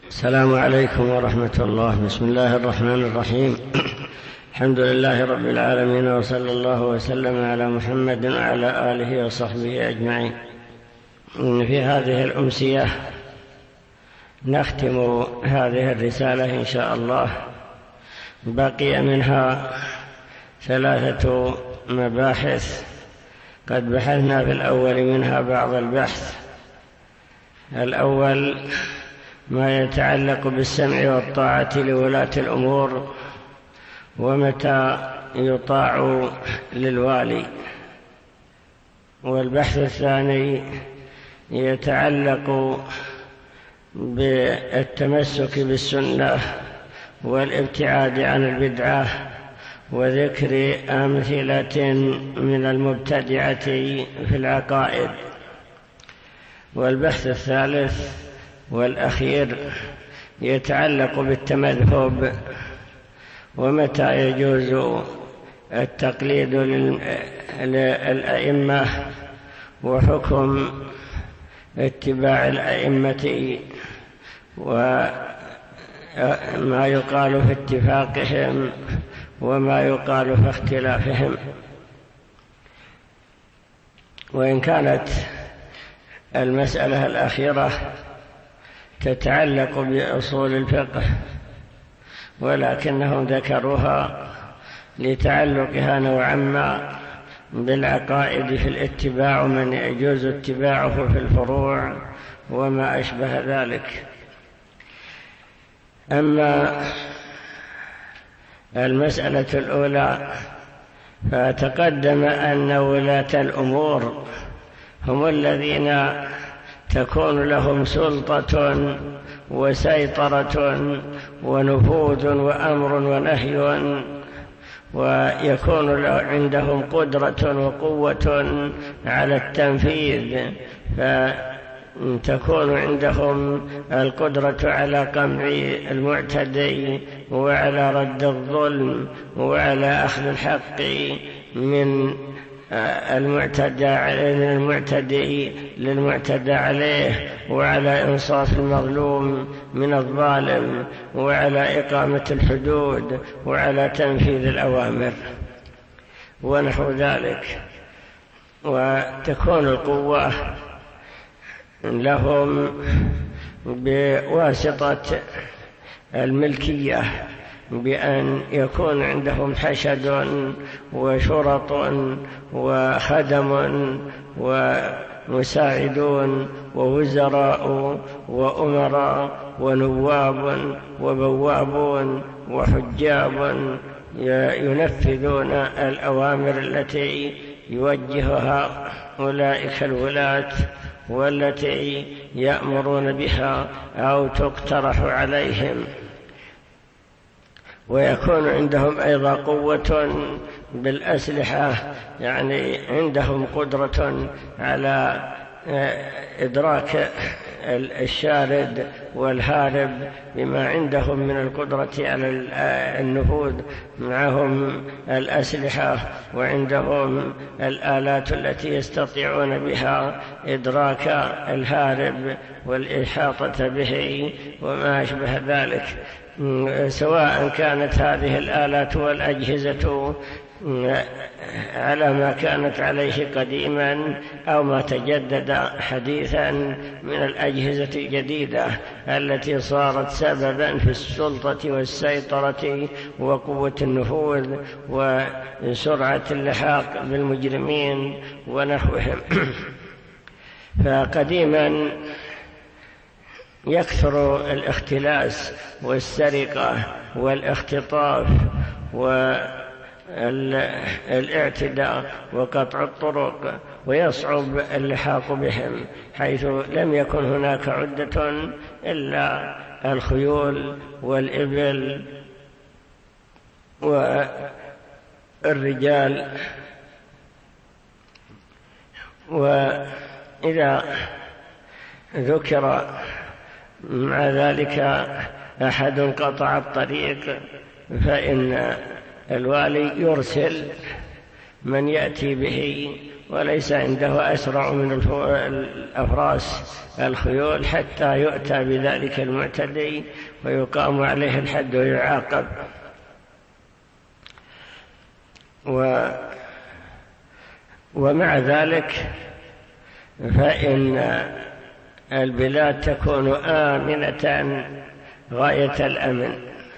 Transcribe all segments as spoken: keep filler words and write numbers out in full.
السلام عليكم ورحمة الله. بسم الله الرحمن الرحيم. الحمد لله رب العالمين، وصلى الله وسلم على محمد وعلى آله وصحبه أجمعين. في هذه الأمسية نختم هذه الرسالة إن شاء الله. بقي منها ثلاثة مباحث قد بحثنا في الأول منها بعض البحث. الأول ما يتعلق بالسمع والطاعة لولاة الأمور، ومتى يطاع للوالي. والبحث الثاني يتعلق بالتمسك بالسنة والابتعاد عن البدعة، وذكر أمثلة من المبتدعة في العقائد. والبحث الثالث والأخير يتعلق بالتمذهب، ومتى يجوز التقليد للأئمة، وحكم اتباع الأئمة، وما يقال في اتفاقهم وما يقال في اختلافهم. وإن كانت المسألة الأخيرة تتعلق بأصول الفقه، ولكنهم ذكروها لتعلقها نوعا ما بالعقائد في الاتباع، من يجوز اتباعه في الفروع وما أشبه ذلك. أما المسألة الأولى فتقدم أن ولاة الأمور هم الذين تكون لهم سلطة وسيطرة ونفوذ وأمر ونهي، ويكون عندهم قدرة وقوة على التنفيذ، فتكون عندهم القدرة على قمع المعتدي وعلى رد الظلم وعلى أخذ الحق من المعتدى المعتدي للمعتدى عليه، وعلى إنصاف المظلوم من الظالم، وعلى إقامة الحدود، وعلى تنفيذ الأوامر ونحو ذلك. وتكون القوة لهم بواسطة الملكية، بأن يكون عندهم حشد وشرط وخدم ومساعدون ووزراء وأمراء ونواب وبوابون وحجاب ينفذون الأوامر التي يوجهها أولئك الولاة والتي يأمرون بها أو تقترح عليهم. ويكون عندهم أيضا قوة بالأسلحة، يعني عندهم قدرة على إدراك الشارد والهارب بما عندهم من القدرة على النفوذ. معهم الأسلحة وعندهم الآلات التي يستطيعون بها إدراك الهارب والإحاطة به وما أشبه ذلك، سواء كانت هذه الآلات والأجهزة على ما كانت عليه قديما أو ما تجدد حديثا من الأجهزة الجديدة التي صارت سببا في السلطة والسيطرة وقوة النفوذ وسرعة اللحاق بالمجرمين ونحوهم. فقديما يكثر الاختلاس والسرقة والاختطاف والاعتداء وقطع الطرق، ويصعب اللحاق بهم، حيث لم يكن هناك عدة إلا الخيول والإبل والرجال. وإذا ذكر مع ذلك أحد قطع الطريق، فإن الوالي يرسل من يأتي به وليس عنده أسرع من الأفراس الخيول حتى يؤتى بذلك المعتدي ويقام عليه الحد ويعاقب. و ومع ذلك فإن البلاد تكون آمنة غاية الأمن،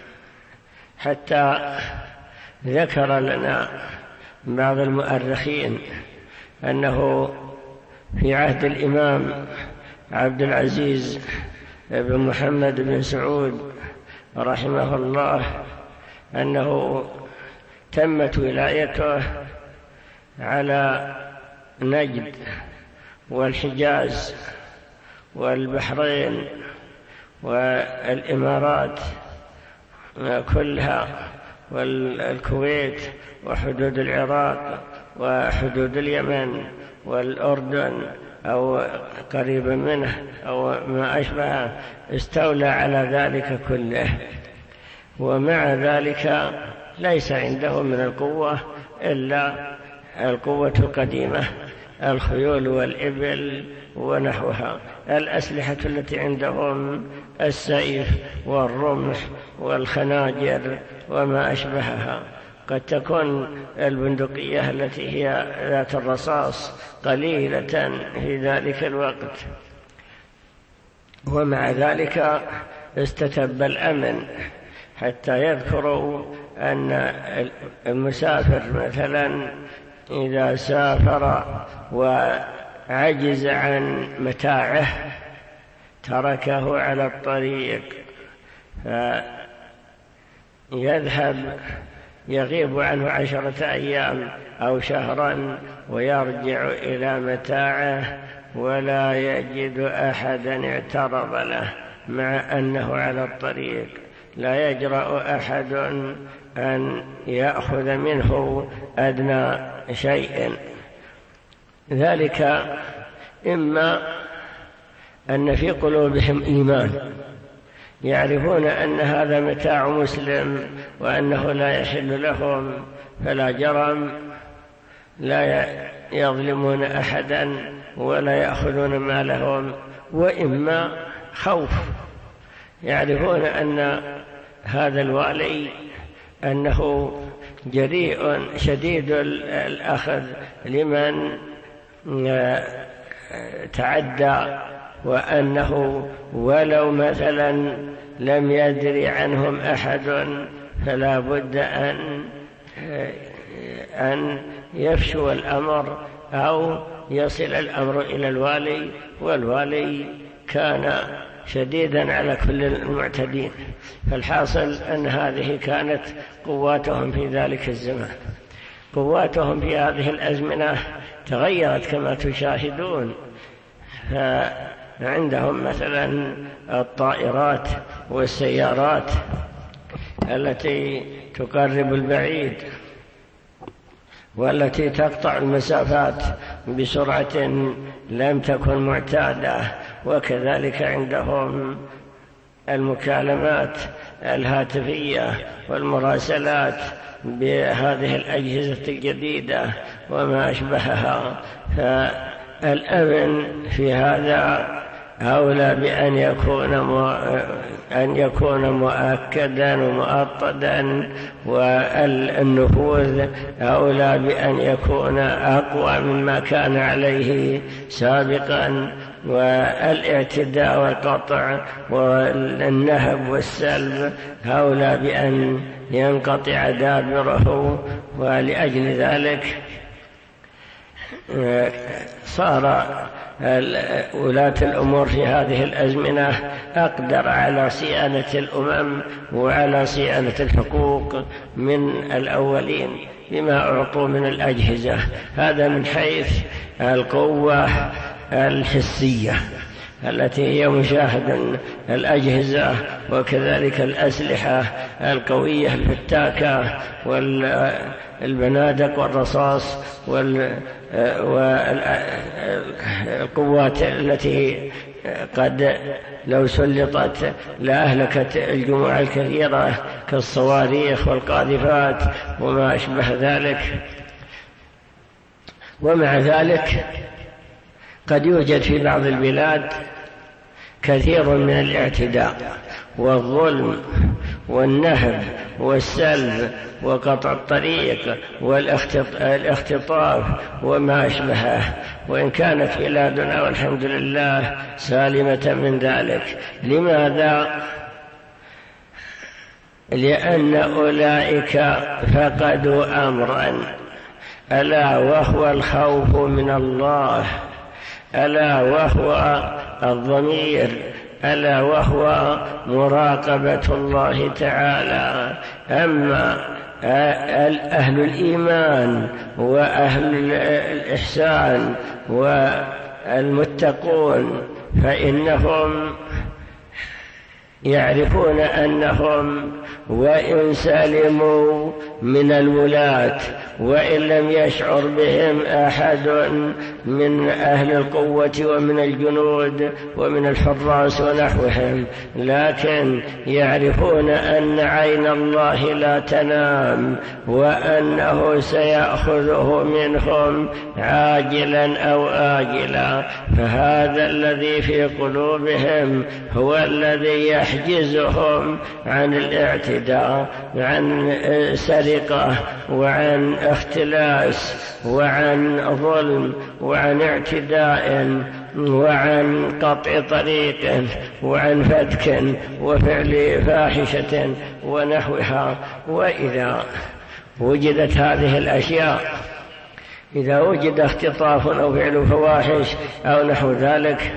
حتى ذكر لنا بعض المؤرخين أنه في عهد الإمام عبد العزيز بن محمد بن سعود رحمه الله أنه تمت ولايته على نجد والحجاز والبحرين والإمارات كلها والكويت وحدود العراق وحدود اليمن والأردن أو قريبا منه أو ما أشبه، استولى على ذلك كله، ومع ذلك ليس عنده من القوة إلا القوة القديمة، الخيول والإبل ونحوها. الأسلحة التي عندهم السيف والرمح والخناجر وما أشبهها، قد تكون البندقية التي هي ذات الرصاص قليلة في ذلك الوقت، ومع ذلك استتب الأمن، حتى يذكروا أن المسافر مثلا إذا سافر وعجز عن متاعه تركه على الطريق فيذهب يغيب عنه عشرة أيام أو شهرا ويرجع إلى متاعه ولا يجد أحدا اعترض له، مع أنه على الطريق لا يجرأ أحد أن يأخذ منه أدنى شيء. ذلك إما أن في قلوبهم إيمان، يعرفون أن هذا متاع مسلم وأنه لا يحل لهم، فلا جرم، لا يظلمون أحدا ولا يأخذون مالهم، وإما خوف، يعرفون أن هذا الوالي أنه جريء شديد الأخذ لمن تعدى، وأنه ولو مثلا لم يدري عنهم أحد فلا بد أن أن يفشو الأمر أو يصل الأمر إلى الوالي، والوالي كان شديدا على كل المعتدين. فالحاصل أن هذه كانت قواتهم في ذلك الزمان. قواتهم في هذه الأزمنة تغيرت كما تشاهدون، فعندهم مثلا الطائرات والسيارات التي تقرب البعيد والتي تقطع المسافات بسرعة لم تكن معتادة، وكذلك عندهم المكالمات الهاتفية والمراسلات بهذه الأجهزة الجديدة وما أشبهها. فالأمن في هذا أولى بأن يكون أن يكون مؤكدا ومؤطدا، والنفوذ أولى بأن يكون أقوى مما كان عليه سابقا، والاعتداء والقطع والنهب والسلب أولى بأن ينقطع دابره. ولأجل ذلك صار ولاة الأمور في هذه الأزمنة أقدر على صيانة الأمم وعلى صيانة الحقوق من الأولين بما أعطوا من الأجهزة. هذا من حيث القوة الحسية التي هي مشاهدة الأجهزة، وكذلك الأسلحة القوية الفتاكة والبنادق والرصاص والقوات التي قد لو سلطت لأهلكت الجموع الكثيرة كالصواريخ والقاذفات وما أشبه ذلك. ومع ذلك قد يوجد في بعض البلاد كثير من الاعتداء والظلم والنهب والسلب وقطع الطريق والاختطاف وما أشبهه، وإن كانت بلادنا والحمد لله سالمة من ذلك. لماذا؟ لأن أولئك فقدوا أمرا، ألا وهو الخوف من الله، ألا وهو الضمير، ألا وهو مراقبة الله تعالى. أما أهل الإيمان وأهل الإحسان والمتقون فإنهم يعرفون أنهم وإن سلموا من الولاة وإن لم يشعر بهم أحد من أهل القوة ومن الجنود ومن الحراس ونحوهم، لكن يعرفون أن عين الله لا تنام وأنه سيأخذه منهم عاجلا أو آجلا. فهذا الذي في قلوبهم هو الذي يحجزهم عن الاعتداء، عن سرقة وعن اختلاس وعن ظلم وعن اعتداء وعن قطع طريق وعن فتك وفعل فاحشة ونحوها. وإذا وجدت هذه الأشياء، إذا وجد اختطاف أو فعل فواحش أو نحو ذلك،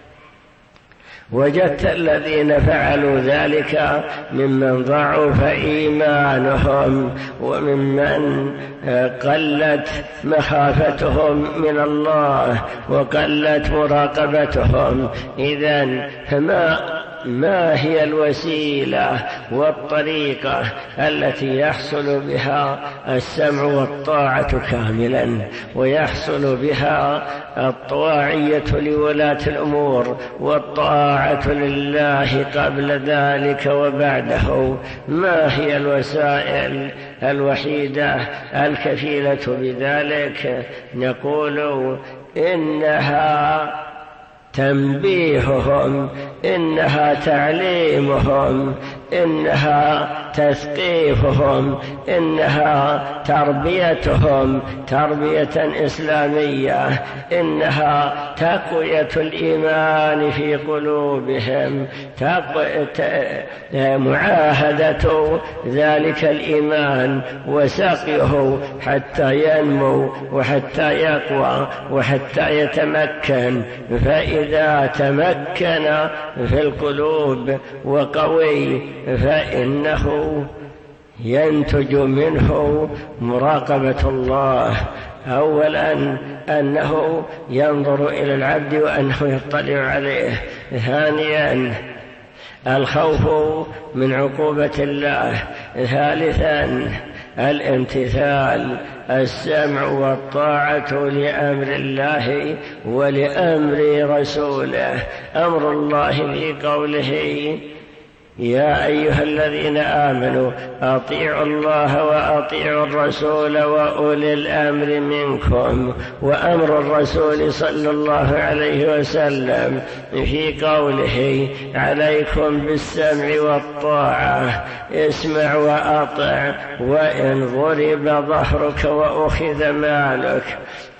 وجدت الذين فعلوا ذلك ممن ضعف إيمانهم وممن قلت مخافتهم من الله وقلت مراقبتهم. إذن فما ما هي الوسيلة والطريقة التي يحصل بها السمع والطاعة كاملا، ويحصل بها الطواعية لولاة الأمور والطاعة لله قبل ذلك وبعده؟ ما هي الوسائل الوحيدة الكفيلة بذلك؟ نقول إنها تنبيههم، إنها تعليمهم، إنها تثقيفهم، إنها تربيتهم تربية إسلامية، إنها تقوية الإيمان في قلوبهم، معاهدة ذلك الإيمان وسقيه حتى ينمو وحتى يقوى وحتى يتمكن. فإذا تمكن في القلوب وقوي فإنه ينتج منه مراقبة الله. أولا أنه ينظر إلى العبد وأنه يطلع عليه. ثانيا الخوف من عقوبة الله. ثالثا الامتثال، السمع والطاعة لأمر الله ولأمر رسوله. أمر الله في قوله يا أيها الذين آمنوا أطيعوا الله وأطيعوا الرسول وأولي الأمر منكم. وأمر الرسول صلى الله عليه وسلم في قوله عليكم بالسمع والطاعة، اسمع وأطع وإن ضرب ظهرك وأخذ مالك.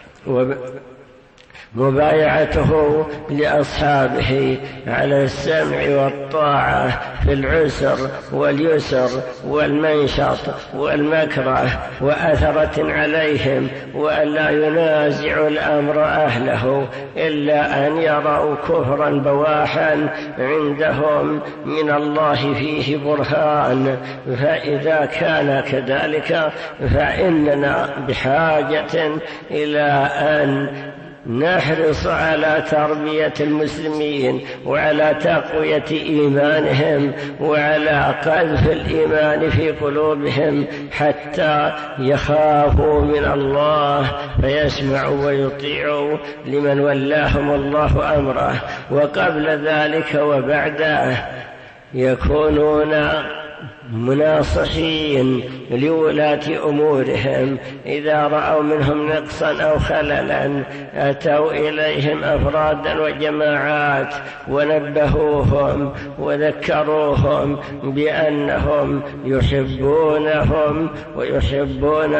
مبايعته لأصحابه على السمع والطاعة في العسر واليسر والمنشط والمكره، وأثرة عليهم، وألا ينازع الأمر أهله إلا أن يروا كفرا بواحا عندهم من الله فيه برهان. فإذا كان كذلك فإننا بحاجة إلى أن نحرص على تربية المسلمين وعلى تقوية إيمانهم وعلى قذف الإيمان في قلوبهم حتى يخافوا من الله فيسمعوا ويطيعوا لمن ولاهم الله أمره. وقبل ذلك وبعده يكونون مناصحين لولاة أمورهم، إذا رأوا منهم نقصا أو خللا أتوا إليهم أفرادا وجماعات ونبهوهم وذكروهم بأنهم يحبونهم ويحبون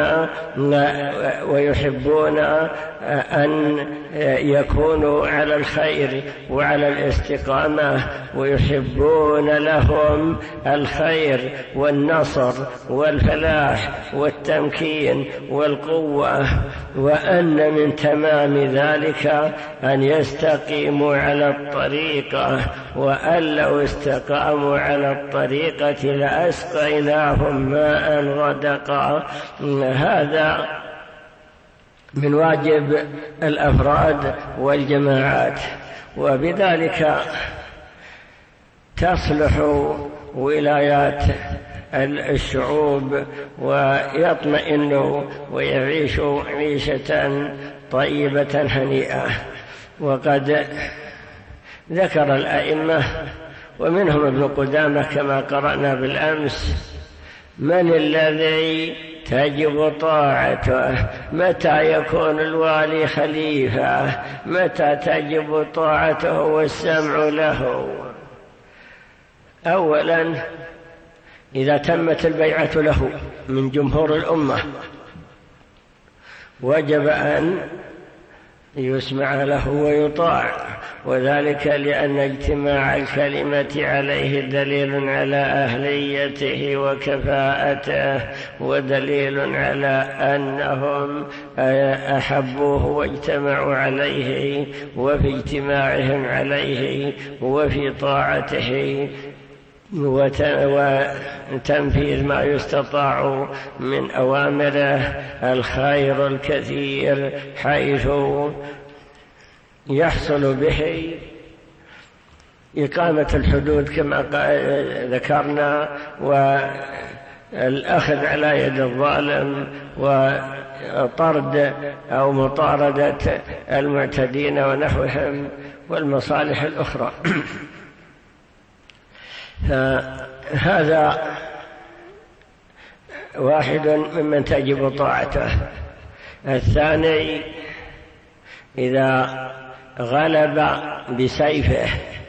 ويحبون أن يكونوا على الخير وعلى الاستقامة، ويحبون لهم الخير والنصر والفلاح والتمكين والقوة، وأن من تمام ذلك أن يستقيموا على الطريقة، وأن لو استقاموا على الطريقة لأسقيناهم ماء غدقا. هذا من واجب الأفراد والجماعات، وبذلك تصلح ولايات الشعوب ويطمئنوا ويعيشوا عيشة طيبة هنيئة. وقد ذكر الأئمة ومنهم ابن قدامة كما قرأنا بالأمس من الذي تجب طاعته، متى يكون الوالي خليفة، متى تجب طاعته والسمع له. أولا إذا تمت البيعة له من جمهور الأمة وجب أن يسمع له ويطاع، وذلك لأن اجتماع الكلمة عليه دليل على أهليته وكفاءته، ودليل على أنهم أحبوه واجتمعوا عليه، وفي اجتماعهم عليه وفي طاعته وتنفيذ ما يستطاع من أوامره الخير الكثير، حيث يحصل به إقامة الحدود كما ذكرنا، والأخذ على يد الظالم، وطرد أو مطاردة المعتدين ونحوهم، والمصالح الأخرى. فهذا واحد ممن تجب طاعته. الثاني إذا غلب بسيفه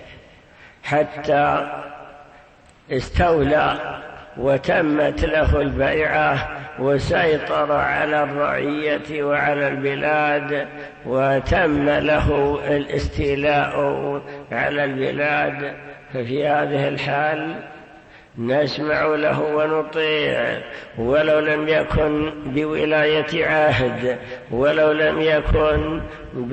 حتى استولى وتمت له البيعة وسيطر على الرعية وعلى البلاد، وتم له الاستيلاء على البلاد، ففي هذه الحال نسمع له ونطيع، ولو لم يكن بولاية عهد، ولو لم يكن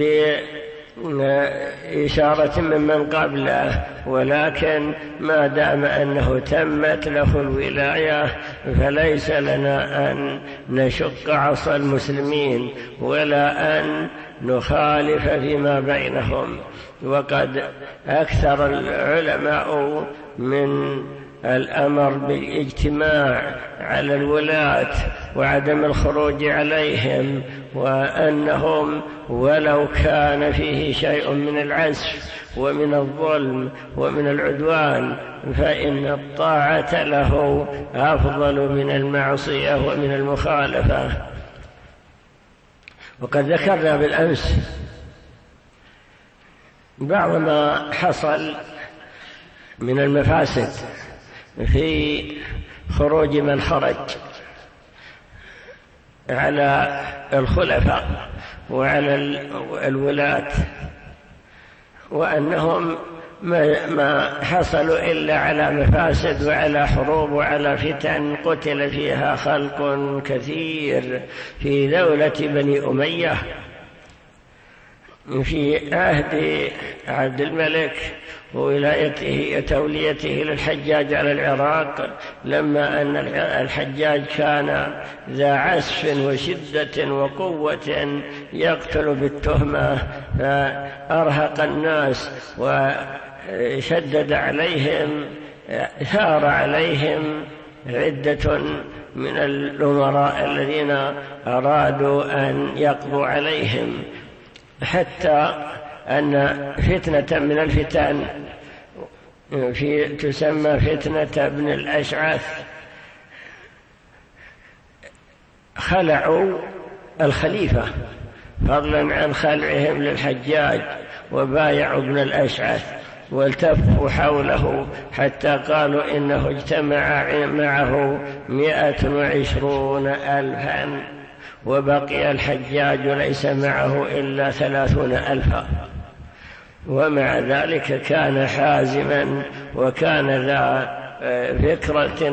بإشارة ممن قبله، ولكن ما دام أنه تمت له الولاية فليس لنا أن نشق عصا المسلمين ولا أن نخالف فيما بينهم. وقد أكثر العلماء من الأمر بالاجتماع على الولاة وعدم الخروج عليهم، وأنهم ولو كان فيه شيء من العسف ومن الظلم ومن العدوان فإن الطاعة له أفضل من المعصية ومن المخالفة. وقد ذكرنا بالأمس بعض ما حصل من المفاسد في خروج من خرج على الخلفاء وعلى الولاة، وأنهم ما حصلوا إلا على مفاسد وعلى حروب وعلى فتن قتل فيها خلق كثير في دولة بني أمية في عهد عبد الملك وولايته وتوليته للحجاج على العراق، لما أن الحجاج كان ذا عسف وشدة وقوة يقتل بالتهمة، فأرهق الناس وشدد عليهم، ثار عليهم عدة من الأمراء الذين أرادوا أن يقضوا عليهم، حتى أن فتنة من الفتن في تسمى فتنة ابن الأشعث، خلعوا الخليفة فضلا عن خلعهم للحجاج، وبايعوا ابن الأشعث والتفوا حوله حتى قالوا إنه اجتمع معه مئة وعشرون ألفا، وبقي الحجاج ليس معه إلا ثلاثون ألفا. ومع ذلك كان حازما وكان ذا فكرة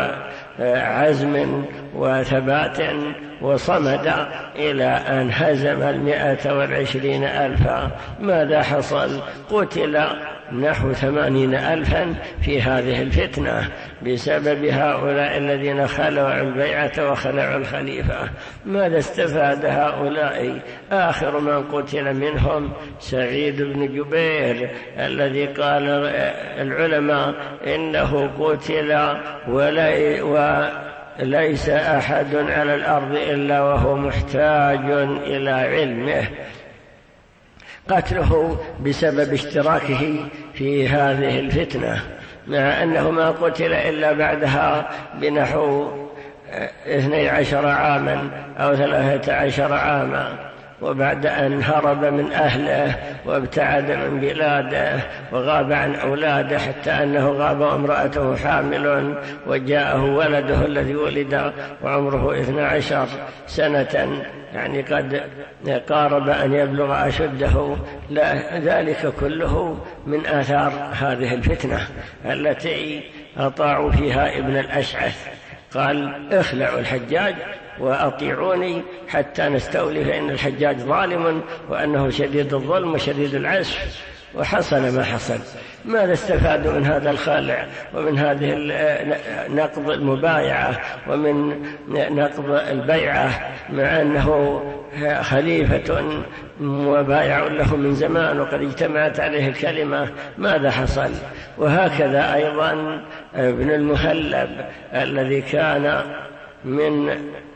وعزم وثبات، وصمد إلى أن هزم المئة والعشرين ألفا. ماذا حصل؟ قتل نحو ثمانين ألفا في هذه الفتنة بسبب هؤلاء الذين خلعوا البيعة وخلعوا الخليفة. ماذا استفاد هؤلاء؟ آخر من قتل منهم سعيد بن جبير، الذي قال العلماء إنه قتل ولي وليس أحد على الأرض إلا وهو محتاج إلى علمه، قتله بسبب اشتراكه في هذه الفتنة، مع أنه ما قتل إلا بعدها بنحو اثني عشر عاما أو ثلاثة عشر عاما، وبعد أن هرب من أهله وابتعد من بلاده وغاب عن أولاده، حتى أنه غاب وامرأته حامل، وجاءه ولده الذي ولد وعمره اثنى عشر سنة، يعني قد قارب أن يبلغ أشده. لا، ذلك كله من آثار هذه الفتنة التي أطاعوا فيها ابن الأشعث. قال اخلعوا الحجاج وأطيعوني حتى نستولي، فإن الحجاج ظالم وأنه شديد الظلم وشديد العسف. وحصل ما حصل. ماذا استفادوا من هذا الخلع ومن هذه نقض المبايعة ومن نقض البيعة، مع أنه خليفة وبايع له من زمان وقد اجتمعت عليه الكلمة؟ ماذا حصل؟ وهكذا أيضا ابن المهلب الذي كان من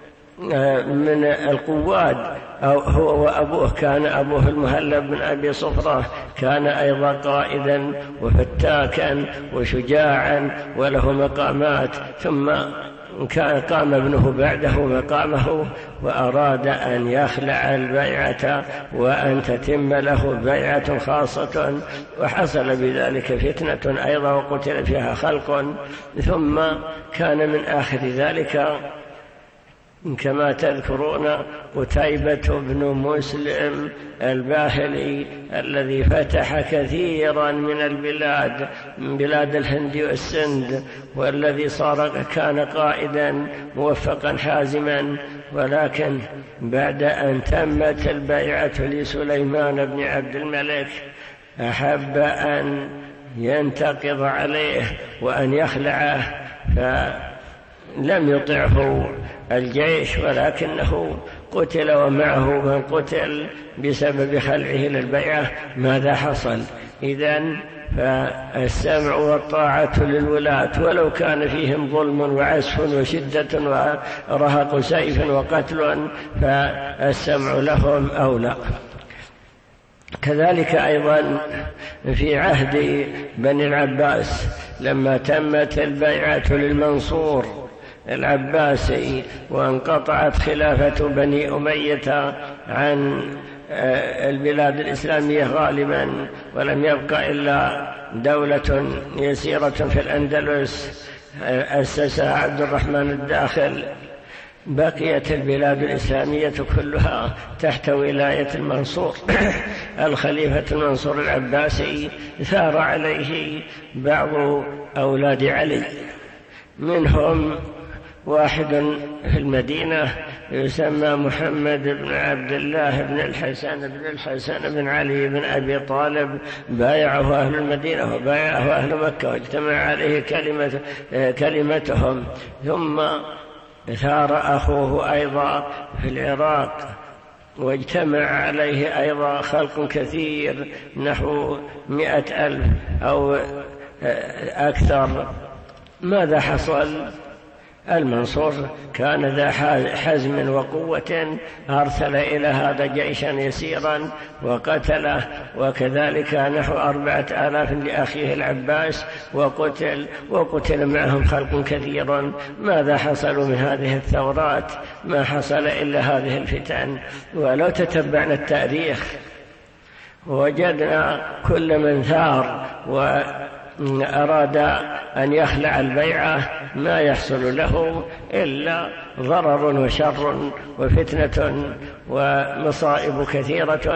من القواد، أو هو وأبوه، كان أبوه المهلب بن أبي صفرة، كان أيضا قائدا وفتاكا وشجاعا وله مقامات، ثم كان قام ابنه بعده مقامه وأراد أن يخلع البيعة وأن تتم له بيعة خاصة، وحصل بذلك فتنة أيضا وقتل فيها خلق. ثم كان من آخر ذلك كما تذكرون قتيبة بن مسلم الباهلي الذي فتح كثيرا من البلاد، من بلاد الهند والسند، والذي صار كان قائدا موفقا حازما، ولكن بعد أن تمت البيعة لسليمان بن عبد الملك أحب أن ينتقض عليه وأن يخلعه، فلم يطعه الجيش، ولكنه قتل ومعه من قتل بسبب خلعه للبيعة. ماذا حصل؟ إذن فالسمع والطاعة للولاة ولو كان فيهم ظلم وعسف وشدة ورهق سيف وقتل، فالسمع لهم أولى. كذلك أيضا في عهد بني العباس لما تمت البيعة للمنصور العباسي وانقطعت خلافة بني أمية عن البلاد الإسلامية غالبا، ولم يبقى إلا دولة يسيرة في الأندلس أسسها عبد الرحمن الداخل، بقيت البلاد الإسلامية كلها تحت ولاية المنصور الخليفة المنصور العباسي. ثار عليه بعض أولاد علي، منهم واحد في المدينة يسمى محمد بن عبد الله بن الحسن بن الحسن بن علي بن أبي طالب، بايعه أهل المدينة وبايعه أهل مكة واجتمع عليه كلمة كلمتهم. ثم ثار أخوه أيضا في العراق واجتمع عليه أيضا خلق كثير نحو مئة ألف أو أكثر. ماذا حصل؟ المنصور كان ذا حزم وقوة، أرسل إلى هذا جيشا يسيرا وقتله، وكذلك نحو أربعة آلاف لأخيه العباس وقتل، وقتل معهم خلق كثير. ماذا حصلوا من هذه الثورات؟ ما حصل إلا هذه الفتن. ولو تتبعنا التاريخ وجدنا كل من ثار وأراد أن يخلع البيعة ما يحصل له إلا ضرر وشر وفتنة ومصائب كثيرة.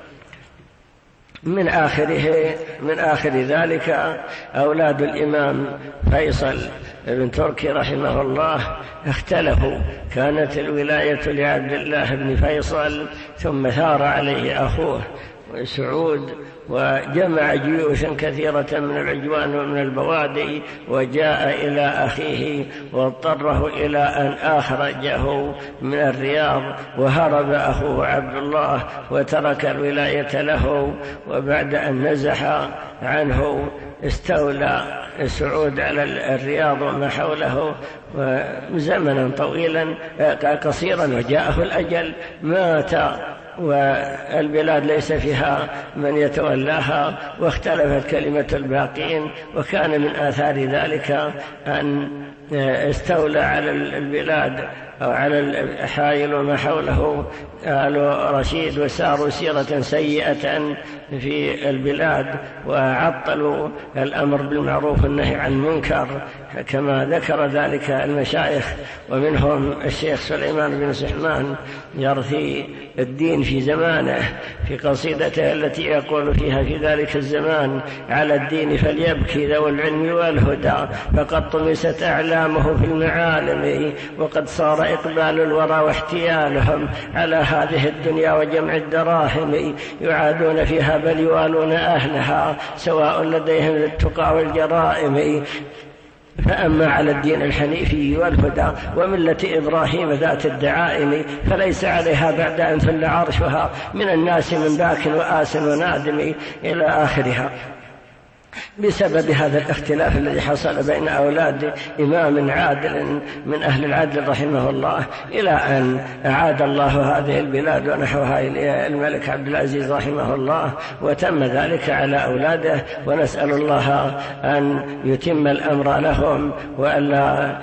من آخره من آخر ذلك أولاد الإمام فيصل بن تركي رحمه الله اختلفوا. كانت الولاية لعبد الله بن فيصل، ثم ثار عليه أخوه سعود وجمع جيوشا كثيرة من العجوان ومن البوادي وجاء إلى أخيه واضطره إلى أن أخرجه من الرياض، وهرب أخوه عبد الله وترك الولاية له. وبعد أن نزح عنه استولى سعود على الرياض وما حوله زمنا طويلا قصيرا، وجاءه الأجل، مات والبلاد ليس فيها من يتولاها، واختلفت كلمة الباقين. وكان من آثار ذلك أن استولى على البلاد أو على الحائل وما حوله آل رشيد، وساروا سيرة سيئة في البلاد، وعطلوا الأمر بالمعروف والنهي عن المنكر كما ذكر ذلك المشايخ، ومنهم الشيخ سليمان بن سحمان يرثي الدين في زمانه في قصيدته التي يقول فيها في ذلك الزمان: على الدين فليبكي ذو العلم والهدى، فقد طمست أعلامه في المعالم، وقد صار إقبال الورى واحتيالهم على هذه الدنيا وجمع الدراهم، يعادون فيها بل يوالون أهلها، سواء لديهم التقى والجرائم. فأما على الدين الحنيفي والهدى وملة إبراهيم ذات الدعائم، فليس عليها بعد أن فل عرشها من الناس من باك وآس ونادم، إلى آخرها. بسبب هذا الاختلاف الذي حصل بين أولاد إمام عادل من أهل العدل رحمه الله، إلى أن أعاد الله هذه البلاد ونحوها إلى الملك عبد العزيز رحمه الله، وتم ذلك على أولاده. ونسأل الله أن يتم الأمر لهم وألا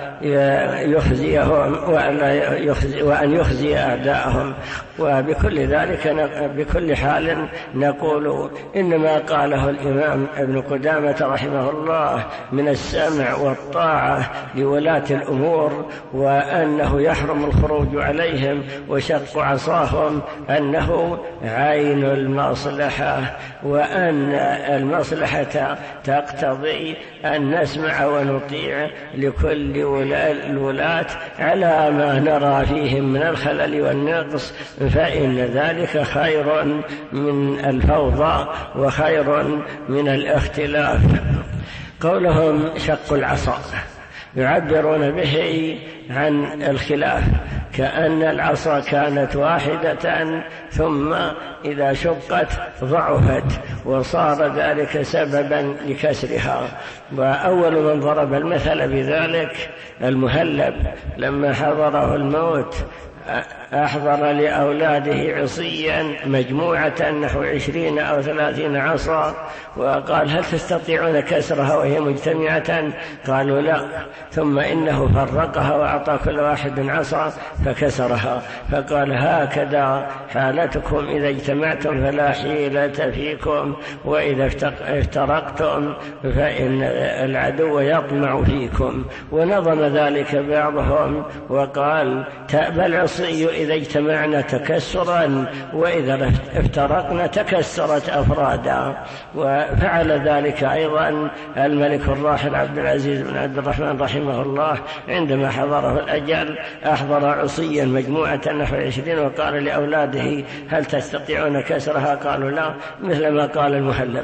يخزيهم وألا يخزي وأن يخزي أعداءهم. وبكل ذلك بكل حال نقول إنما قاله الإمام ابن قدامة رحمه الله من السمع والطاعة لولاة الأمور، وأنه يحرم الخروج عليهم وشق عصاهم، أنه عين المصلحة، وأن المصلحة تقتضي أن نسمع ونطيع لكل الولاة على ما نرى فيهم من الخلل والنقص، فإن ذلك خير من الفوضى وخير من الاختلاف. قولهم شق العصا يعبرون به عن الخلاف، كأن العصا كانت واحدة ثم إذا شقت ضعفت، وصار ذلك سببا لكسرها. وأول من ضرب المثل بذلك المهلب لما حضره الموت أحضر لأولاده عصيا مجموعة نحو عشرين أو ثلاثين عصا، وقال: هل تستطيعون كسرها وهي مجتمعة؟ قالوا: لا. ثم إنه فرقها وأعطى كل واحد عصا فكسرها، فقال: هكذا حالتكم إذا اجتمعتم فلا حيلة فيكم، وإذا افترقتم فإن العدو يطمع فيكم. ونظم ذلك بعضهم وقال: تأبى العصي إذا اجتمعنا تكسرا، وإذا افترقنا تكسرت أفرادا. وفعل ذلك أيضا الملك الراحل عبد العزيز بن عبد الرحمن رحمه الله عندما حضره الأجل، أحضر عصيا مجموعة نحو عشرين وقال لأولاده: هل تستطيعون كسرها؟ قالوا: لا، مثل ما قال المهلب.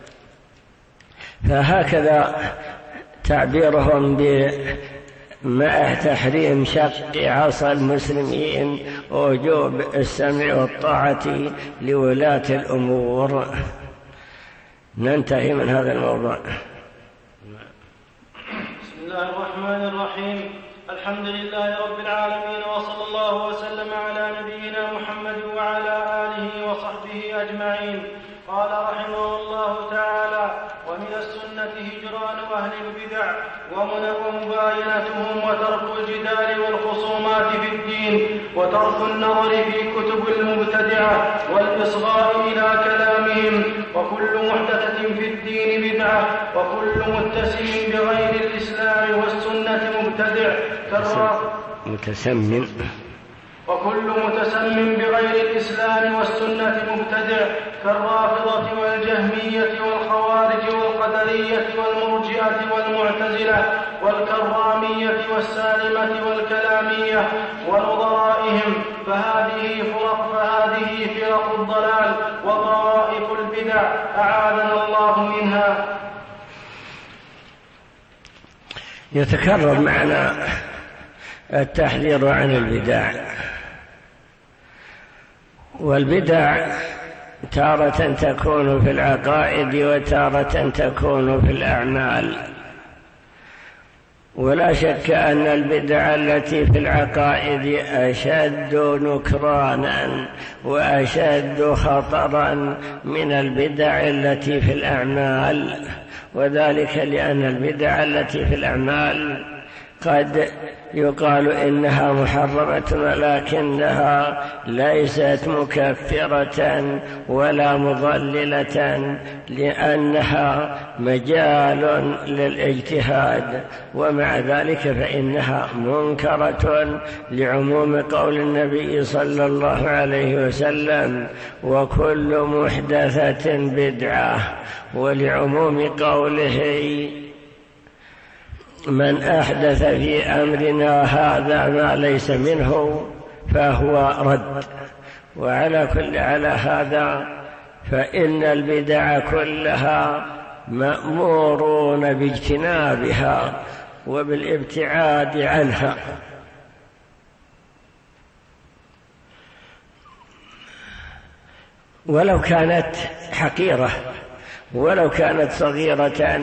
فهكذا تعبيرهم ب مع تحريم شق عصا المسلمين ووجوب السمع والطاعة لولاة الأمور. ننتهي من هذا الموضوع. بسم الله الرحمن الرحيم. الحمد لله رب العالمين، وصلى الله وسلم على نبينا محمد وعلى آله وصحبه أجمعين. قال رحمه الله تعالى: ومن السنة هجران أهل البدع ومباينتهم وترك الجدال والخصومات في الدين وترك النظر في كتب المبتدعة والإصغاء إلى كلامهم، وكل محدثة في الدين بدعة، وكل متسم بغير الإسلام والسنة مبتدع متسمم وكل متسم بغير الإسلام والسنة مبتدع كالرافضة والجهمية والخوارج والقدرية والمرجئة والمعتزلة والكرامية والسالمة والكلامية ونظرائهم، فهذه فرق فهذه فرق الضلال وطوائف البدع، أعاذنا الله منها. يتكرر معنا التحذير عن البدع، والبدع تارة تكون في العقائد وتارة تكون في الأعمال، ولا شك أن البدع التي في العقائد أشد نكرانا وأشد خطرا من البدع التي في الأعمال، وذلك لأن البدع التي في الأعمال قد يقال إنها محرمة ولكنها ليست مكفرة ولا مضللة، لأنها مجال للاجتهاد، ومع ذلك فإنها منكرة لعموم قول النبي صلى الله عليه وسلم: وكل محدثة بدعة، ولعموم قوله: من أحدث في أمرنا هذا ما ليس منه فهو رد. وعلى كل على هذا فإن البدع كلها مأمورون باجتنابها وبالابتعاد عنها، ولو كانت حقيرة ولو كانت صغيرة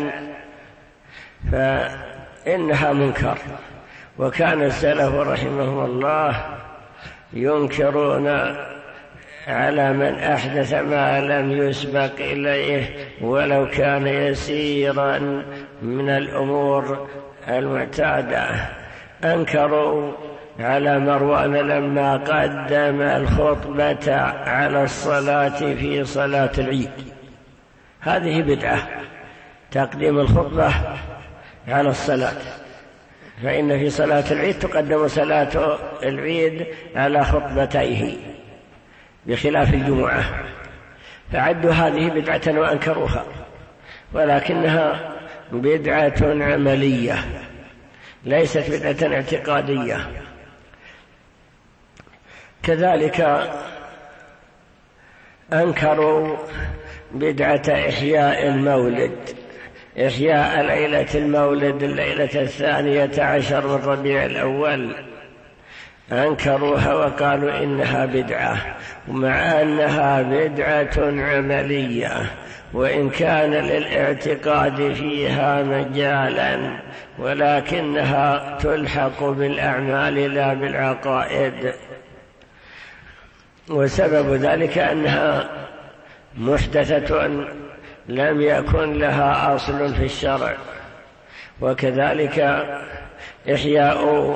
فإنها منكر. وكان السلف رحمهم الله ينكرون على من أحدث ما لم يسبق إليه ولو كان يسيرا من الأمور المعتادة. أنكروا على مروان لما قدم الخطبة على الصلاة في صلاة العيد، هذه بدعة، تقديم الخطبة على الصلاة، فإن في صلاة العيد تقدم صلاة العيد على خطبتيه بخلاف الجمعة، فعدوا هذه بدعة وأنكروها، ولكنها بدعة عملية ليست بدعة اعتقادية. كذلك أنكروا بدعة إحياء المولد، إحياء ليلة المولد الليلة الثانية عشر من ربيع الأول، أنكروها وقالوا إنها بدعة، ومع أنها بدعة عملية وإن كان للاعتقاد فيها مجالا، ولكنها تلحق بالأعمال لا بالعقائد. وسبب ذلك أنها محدثة لم يكن لها أصل في الشرع. وكذلك إحياء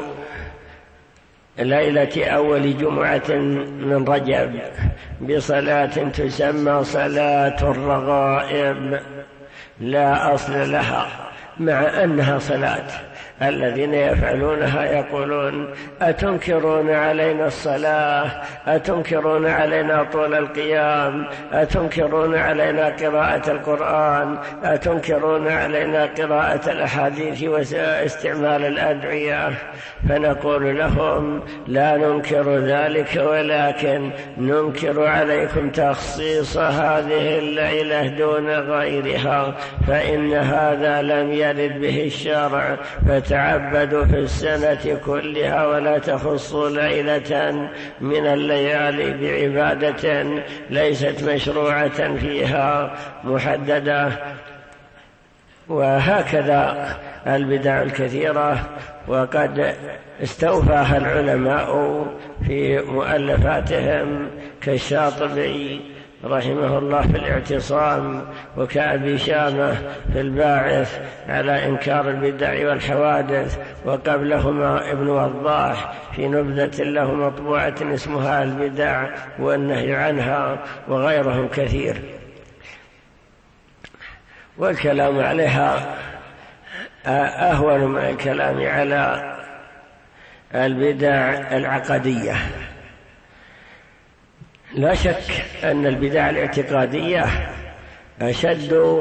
ليلة أول جمعة من رجب بصلاة تسمى صلاة الرغائب لا أصل لها، مع أنها صلاة. الذين يفعلونها يقولون: أتنكرون علينا الصلاة، أتنكرون علينا طول القيام، أتنكرون علينا قراءة القرآن، أتنكرون علينا قراءة الأحاديث واستعمال الأدعية. فنقول لهم: لا ننكر ذلك، ولكن ننكر عليكم تخصيص هذه الليلة دون غيرها، فإن هذا لم يرد به الشرع، فتعبدوا في السنة كلها ولا تخصوا ليلة من الليالي بعبادة ليست مشروعة فيها محددة. وهكذا البدع الكثيرة، وقد استوفاها العلماء في مؤلفاتهم كالشاطبي رحمه الله في الاعتصام، وكأبي شامة في الباعث على إنكار البدع والحوادث، وقبلهما ابن وضاح في نبذة له مطبوعة اسمها البدع والنهي عنها، وغيرهم كثير. والكلام عليها أهون من الكلام على البدع العقدية. لا شك أن البدع الاعتقادية أشد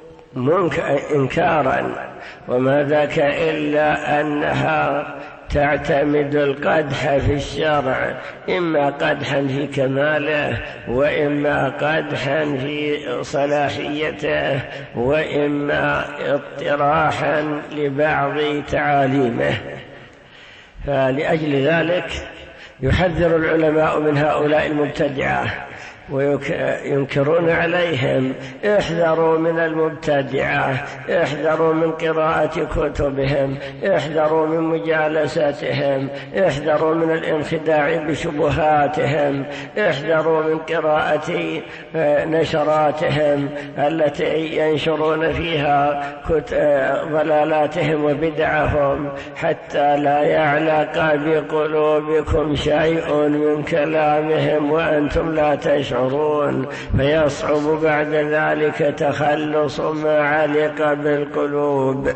إنكارا، وما ذاك إلا أنها تعتمد القدح في الشرع، إما قدحا في كماله، وإما قدحا في صلاحيته، وإما اطراحا لبعض تعاليمه. فلأجل ذلك يحذر العلماء من هؤلاء المبتدعة وينكرون عليهم: احذروا من المبتدعة، احذروا من قراءة كتبهم، احذروا من مجالستهم، احذروا من الانخداع بشبهاتهم، احذروا من قراءة نشراتهم التي ينشرون فيها ضلالاتهم وبدعهم، حتى لا يعلق بقلوبكم شيء من كلامهم وأنتم لا تشعرون، فيصعب بعد ذلك تخلص ما علق بالقلوب.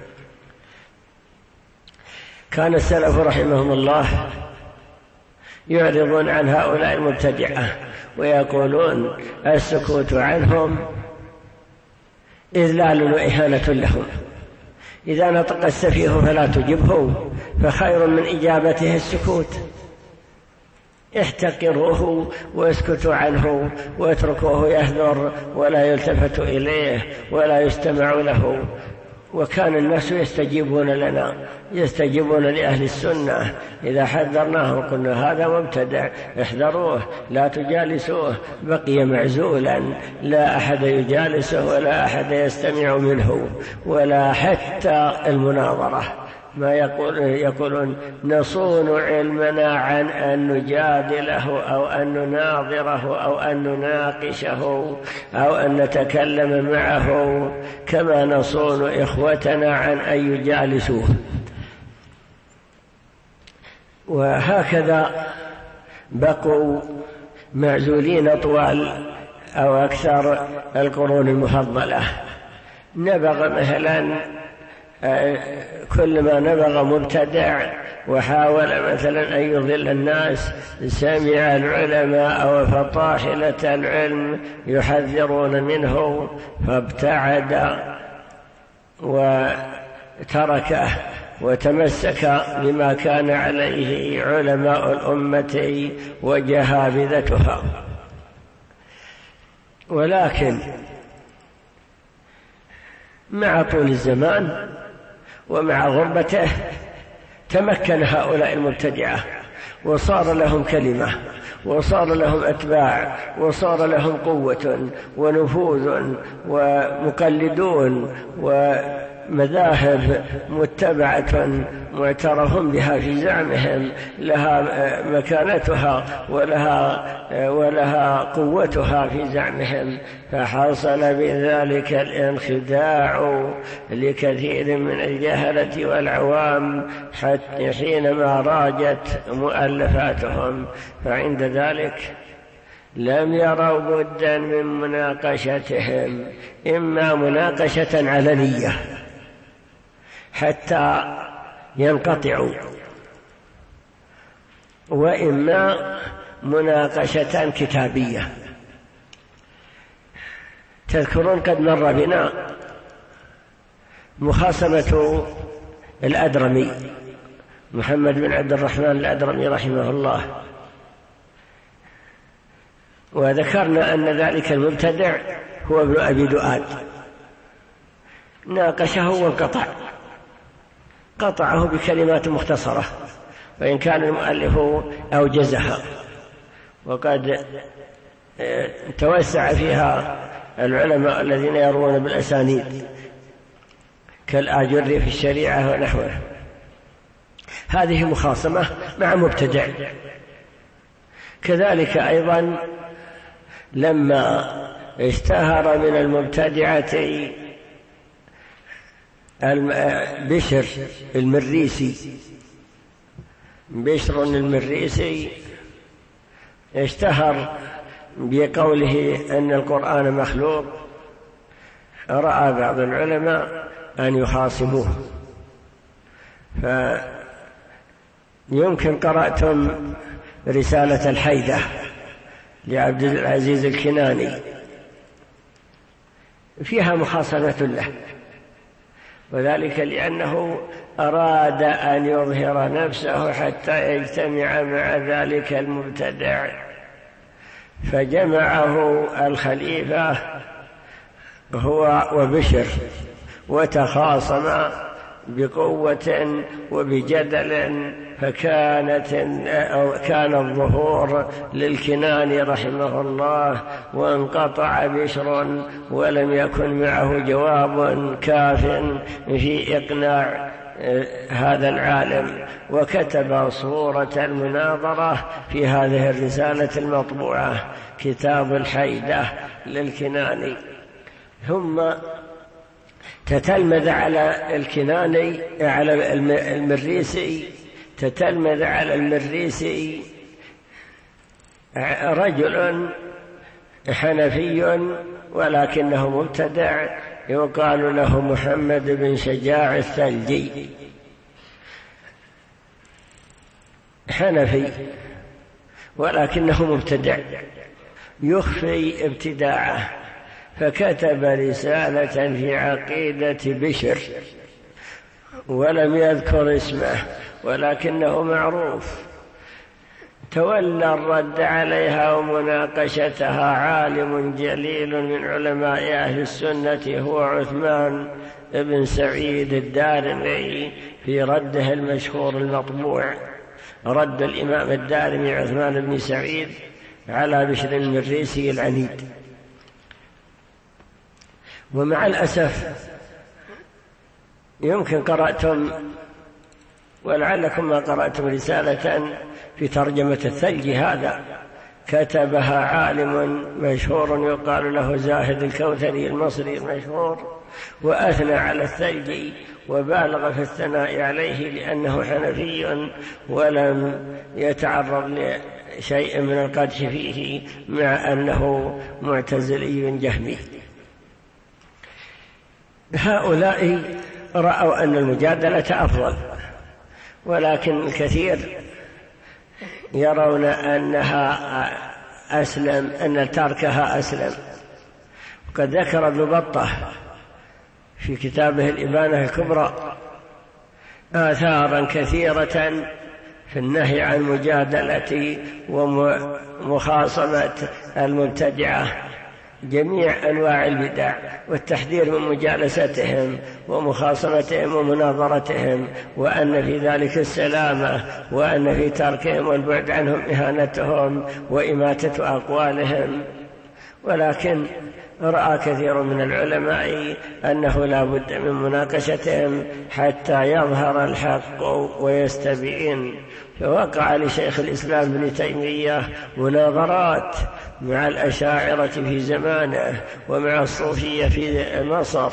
كان السلف رحمهم الله يعرضون عن هؤلاء المبتدعة ويقولون: السكوت عنهم إذلال وإهانة لهم، إذا نطق السفيه فلا تجبه، فخير من إجابته السكوت. احتقروه واسكتوا عنه واتركوه يهذر ولا يلتفت إليه ولا يستمع له. وكان الناس يستجيبون لنا، يستجيبون لأهل السنة إذا حذرناه قلنا: هذا مبتدع، احذروه، لا تجالسوه. بقي معزولا، لا أحد يجالسه ولا أحد يستمع منه، ولا حتى المناظرة. ما يقول يقولون: نصون علمنا عن أن نجادله أو أن نناظره أو أن نناقشه أو أن نتكلم معه، كما نصون إخوتنا عن أن يجالسوه. وهكذا بقوا معزولين طوال أو أكثر القرون المفضلة. نبغ مثلا كل ما نبغ مبتدع وحاول مثلا أن يضل الناس، سمع العلماء وفطاحلة العلم يحذرون منه فابتعد وتركه وتمسك بما كان عليه علماء الأمة وجهابذتها. ولكن مع طول الزمان ومع غربته تمكن هؤلاء المبتدعة وصار لهم كلمة وصار لهم أتباع وصار لهم قوة ونفوذ ومقلدون ومذاهب متبعة معترف بها في زعمهم، لها مكانتها ولها, ولها قوتها في زعمهم. فحصل بذلك الانخداع لكثير من الجهلة والعوام حتى حينما راجت مؤلفاتهم، فعند ذلك لم يروا بدا من مناقشتهم، إما مناقشة علنية حتى ينقطعوا، وإما مناقشة كتابية. تذكرون قد مر بنا مخاصمة الأدرمي محمد بن عبد الرحمن الأدرمي رحمه الله، وذكرنا أن ذلك المبتدع هو ابن أبي دؤاد. ناقشه وانقطع، قطعه بكلمات مختصرة، وإن كان المؤلف أوجزها، وقد توسع فيها العلماء الذين يروون بالأسانيد كالآجر في الشريعة ونحوه. هذه مخاصمة مع مبتدع. كذلك أيضا لما اشتهر من المبتدعة بشر المريسي، بشر المريسي اشتهر بقوله أن القرآن مخلوق، رأى بعض العلماء أن يخاصموه. فيمكن قرأتم رسالة الحيدة لعبد العزيز الكناني، فيها مخاصمة له، وذلك لأنه أراد أن يظهر نفسه حتى يجتمع مع ذلك المبتدع، فجمعه الخليفة هو وبشر وتخاصما بقوة وبجدل، فكانت أو كان الظهور للكناني رحمه الله، وانقطع بشر ولم يكن معه جواب كاف في إقناع هذا العالم، وكتب صورة المناظرة في هذه الرسالة المطبوعة، كتاب الحيدة للكناني. ثم تتلمذ على الكناني على المريسي تتلمذ على المريسي رجل حنفي ولكنه مبتدع يقال له محمد بن شجاع الثلجي، حنفي ولكنه مبتدع يخفي ابتداعه، فكتب رسالة في عقيدة بشر ولم يذكر اسمه ولكنه معروف. تولى الرد عليها ومناقشتها عالم جليل من علماء أهل السنة هو عثمان بن سعيد الدارمي في رده المشهور المطبوع، رد الإمام الدارمي عثمان بن سعيد على بشر المريسي العنيد. ومع الأسف يمكن قرأتم ولعلكم ما قرأتم رسالة في ترجمة الثلجي، هذا كتبها عالم مشهور يقال له زاهد الكوثري المصري المشهور، وأثنى على الثلجي وبالغ في الثناء عليه لأنه حنفي ولم يتعرض لشيء من القدح فيه مع أنه معتزلي جهمي. هؤلاء رأوا أن المجادلة أفضل، ولكن الكثير يرون أنها أسلم، أن تركها أسلم. وقد ذكر ابن بطة في كتابه الإبانة الكبرى آثارا كثيرة في النهي عن مجادلة ومخاصمة المبتدعة جميع أنواع البدع، والتحذير من مجالستهم ومخاصمتهم ومناظرتهم، وأن في ذلك السلامة، وأن في تركهم والبعد عنهم إهانتهم وإماتة أقوالهم. ولكن رأى كثير من العلماء أنه لا بد من مناقشتهم حتى يظهر الحق ويستبين، فوقع لشيخ الإسلام ابن تيمية مناظرات مع الأشاعرة في زمانه ومع الصوفية في مصر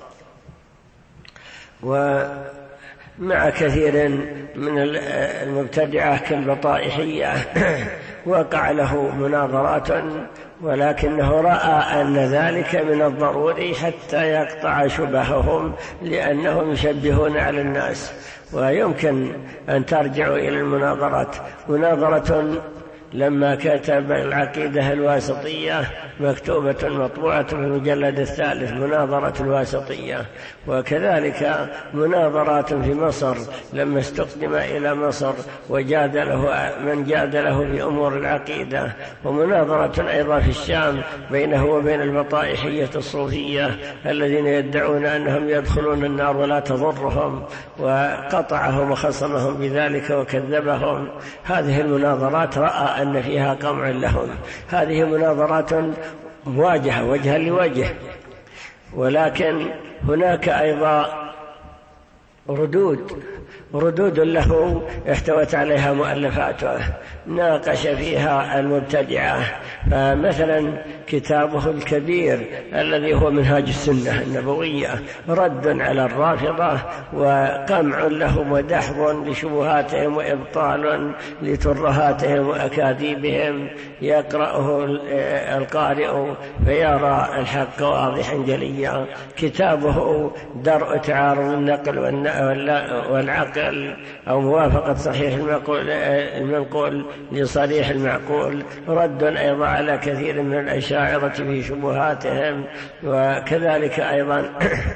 ومع كثير من المبتدعة كالبطائحية، وقع له مناظرات، ولكنه رأى أن ذلك من الضروري حتى يقطع شبههم لأنهم يشبهون على الناس. ويمكن أن ترجعوا إلى المناظرات. مناظرة لما كتب العقيدة الواسطية مكتوبة مطبوعة في المجلد الثالث، مناظرة الواسطية. وكذلك مناظرات في مصر لما استقدم إلى مصر وجادله من جادله في أمور العقيدة. ومناظرة أيضا في الشام بينه وبين البطائحية الصوفية الذين يدعون أنهم يدخلون النار ولا تضرهم، وقطعهم وخصمهم بذلك وكذبهم. هذه المناظرات رأى أن فيها قمع لهم. هذه مناظرات مواجهة وجها لوجه. ولكن هناك أيضا ردود ردود له احتوت عليها مؤلفاته ناقش فيها المبتدعة. فمثلا كتابه الكبير الذي هو منهاج السنة النبوية رد على الرافضة وقمع لهم ودحض لشبهاتهم وإبطال لترهاتهم وأكاذيبهم، يقرأه القارئ فيرى الحق واضحا جليا. كتابه درء تعارض النقل والعقل أو موافقة صحيح المنقول, المنقول لصريح المعقول رد أيضا على كثير من الأشاعرة في شبهاتهم. وكذلك أيضا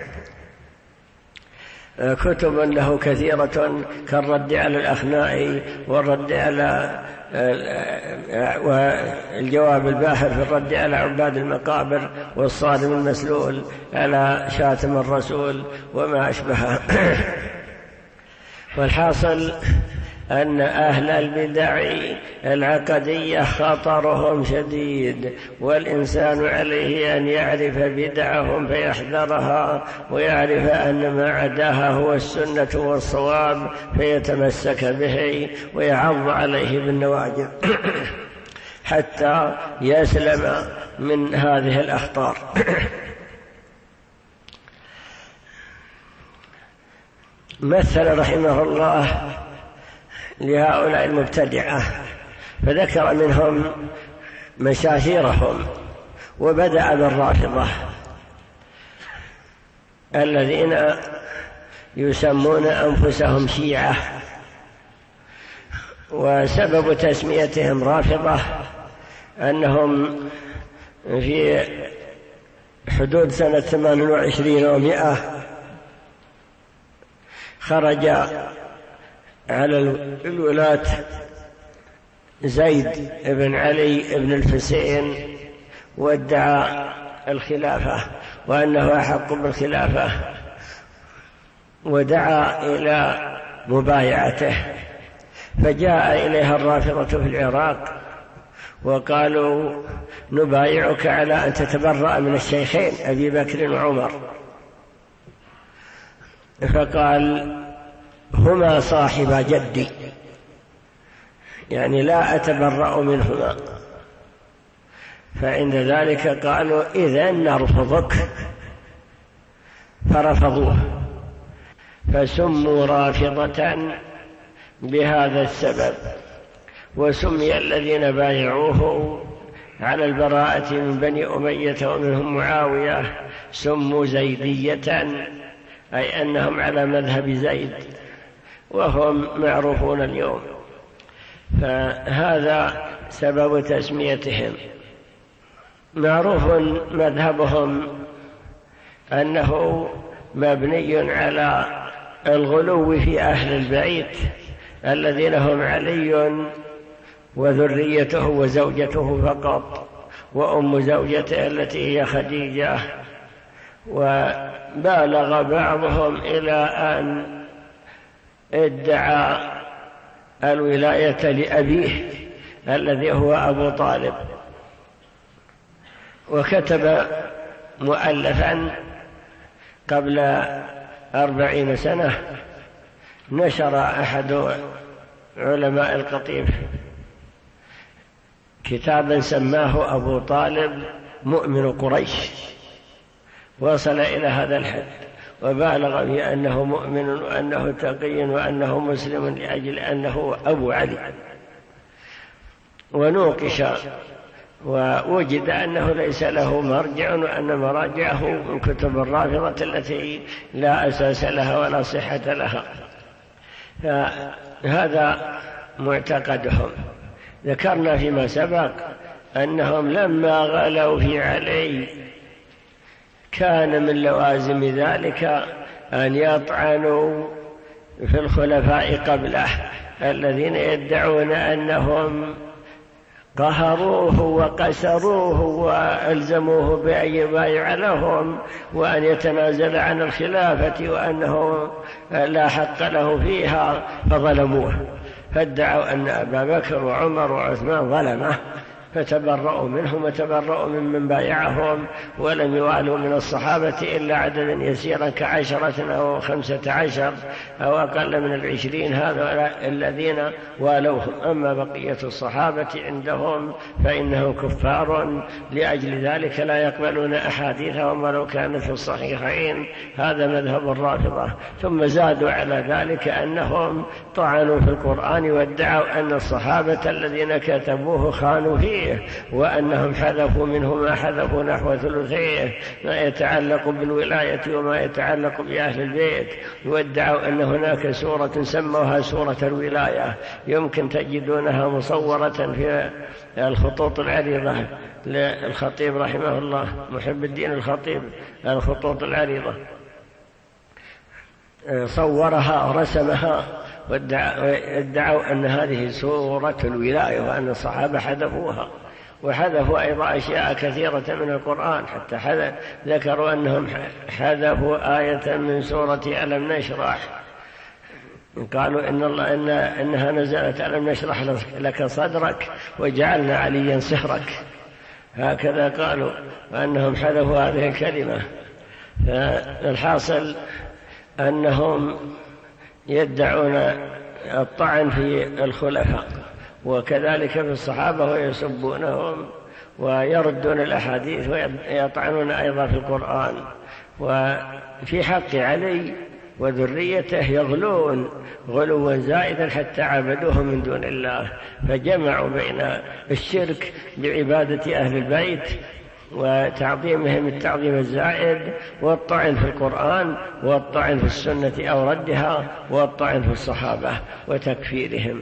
كتب له كثيرة كالرد على الأخنائي والرد على والجواب الباهر في الرد على عباد المقابر والصارم المسلول على شاتم الرسول وما أشبهه. والحاصل أن أهل البدع العقدية خطرهم شديد، والإنسان عليه أن يعرف بدعهم فيحذرها ويعرف أن ما عداها هو السنة والصواب فيتمسك به ويعض عليه بالنواجذ حتى يسلم من هذه الأخطار. مثل رحمه الله لهؤلاء المبتدعة فذكر منهم مشاهيرهم، وبدأ بالرافضة الذين يسمون أنفسهم شيعة. وسبب تسميتهم رافضة أنهم في حدود سنة ثمان وعشرين ومائة خرج على الولاة زيد بن علي بن الحسين وادعى الخلافة وأنه أحق بالخلافة، ودعا إلى مبايعته. فجاء إليها الرافضة في العراق وقالوا نبايعك على أن تتبرأ من الشيخين أبي بكر وعمر. فقال هما صاحب جدي، يعني لا أتبرأ منهما. فعند ذلك قالوا إذن نرفضك، فرفضوه فسموا رافضة بهذا السبب. وسمي الذين بايعوه على البراءة من بني أمية ومنهم معاوية سموا زيدية، أي أنهم على مذهب زيد، وهم معروفون اليوم. فهذا سبب تسميتهم. معروف مذهبهم أنه مبني على الغلو في أهل البيت الذين هم علي وذريته وزوجته فقط، وأم زوجته التي هي خديجة. وبالغ بعضهم إلى أن ادعى الولاية لأبيه الذي هو أبو طالب، وكتب مؤلفا قبل أربعين سنة نشر أحد علماء القطيف كتابا سماه أبو طالب مؤمن قريش، وصل إلى هذا الحد وبالغ في أنه مؤمن وأنه تقي وأنه مسلم لأجل أنه أبو علي. ونوقش ووجد أنه ليس له مرجع، وأن مراجعه من كتب الرافضة التي لا أساس لها ولا صحة لها. فهذا معتقدهم. ذكرنا فيما سبق أنهم لما غلوا في علي كان من لوازم ذلك أن يطعنوا في الخلفاء قبله الذين يدعون أنهم قهروه وقسروه وألزموه بأن يبايع لهم وأن يتنازل عن الخلافة وأنه لا حق له فيها، فظلموه. فادعوا أن أبا بكر وعمر وعثمان ظلمه فتبرؤوا منهم وتبرؤوا ممن بايعهم، ولم يوالوا من الصحابة إلا عددا يسيرا كعشرة أو خمسة عشر أو أقل من العشرين، هذا الذين والوهم. أما بقية الصحابة عندهم فإنهم كفار، لأجل ذلك لا يقبلون أحاديثهم ولو كانت في الصحيحين. هذا مذهب الرافضة. ثم زادوا على ذلك أنهم طعنوا في القرآن وادعوا أن الصحابة الذين كتبوه خانوا فيه، وأنهم حذفوا منه ما حذفوا نحو ثلثيه، ما يتعلق بالولاية وما يتعلق بأهل البيت، وادعوا أن هناك سورة سموها سورة الولاية يمكن تجدونها مصورة في الخطوط العريضة للخطيب رحمه الله، محب الدين الخطيب، الخطوط العريضة صورها ورسمها، وادعوا أن هذه سورة الولاية وأن الصحابة حذفوها، وحذفوا أيضا أشياء كثيرة من القرآن، حتى ذكروا أنهم حذفوا آية من سورة ألم نشرح، قالوا إن الله إن إنها نزلت ألم نشرح لك صدرك وجعلنا عليا سهرك، هكذا قالوا، وأنهم حذفوا هذه الكلمة. فالحاصل أنهم يدعون الطعن في الخلفاء وكذلك في الصحابة ويسبونهم ويردون الأحاديث ويطعنون أيضا في القرآن، وفي حق علي وذريته يغلون غلوا زائدا حتى عبدوه من دون الله، فجمعوا بين الشرك بعبادة أهل البيت وتعظيمهم التعظيم الزائد، والطعن في القرآن والطعن في السنة أو ردها والطعن في الصحابة وتكفيرهم.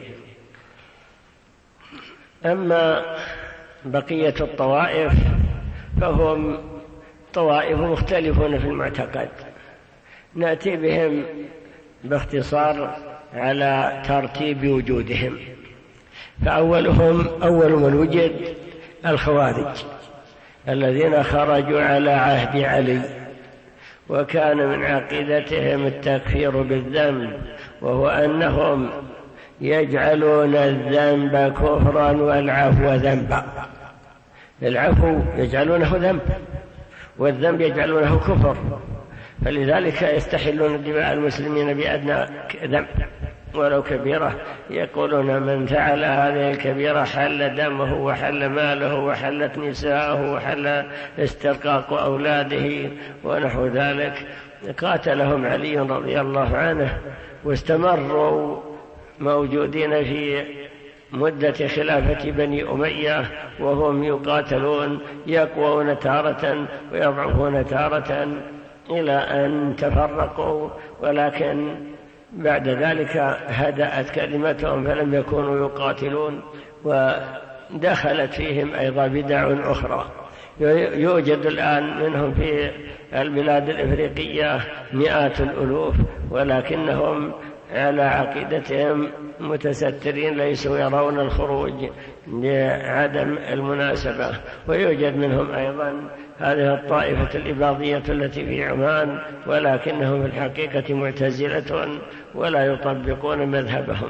أما بقية الطوائف فهم طوائف مختلفون في المعتقد، نأتي بهم باختصار على ترتيب وجودهم. فأولهم أول من وجد الخوارج الذين خرجوا على عهد علي، وكان من عقيدتهم التكفير بالذنب، وهو أنهم يجعلون الذنب كفرا والعفو ذنبا. العفو يجعلونه ذنب والذنب يجعلونه كفر، فلذلك يستحلون دماء المسلمين بأدنى ذنب ولو كبيرة، يقولون من فعل هذه الكبيرة حل دمه وحل ماله وحلت نساءه وحل استرقاق أولاده ونحو ذلك. قاتلهم علي رضي الله عنه، واستمروا موجودين في مدة خلافة بني أمية وهم يقاتلون، يقوون تارة ويضعفون تارة إلى أن تفرقوا، ولكن بعد ذلك هدأت كلمتهم فلم يكونوا يقاتلون، ودخلت فيهم أيضا بدع أخرى. يوجد الآن منهم في البلاد الإفريقية مئات الألوف، ولكنهم على عقيدتهم متسترين، ليسوا يرون الخروج لعدم المناسبة. ويوجد منهم أيضا هذه الطائفة الإباضية التي في عمان، ولكنهم في الحقيقة معتزلة ولا يطبقون مذهبهم.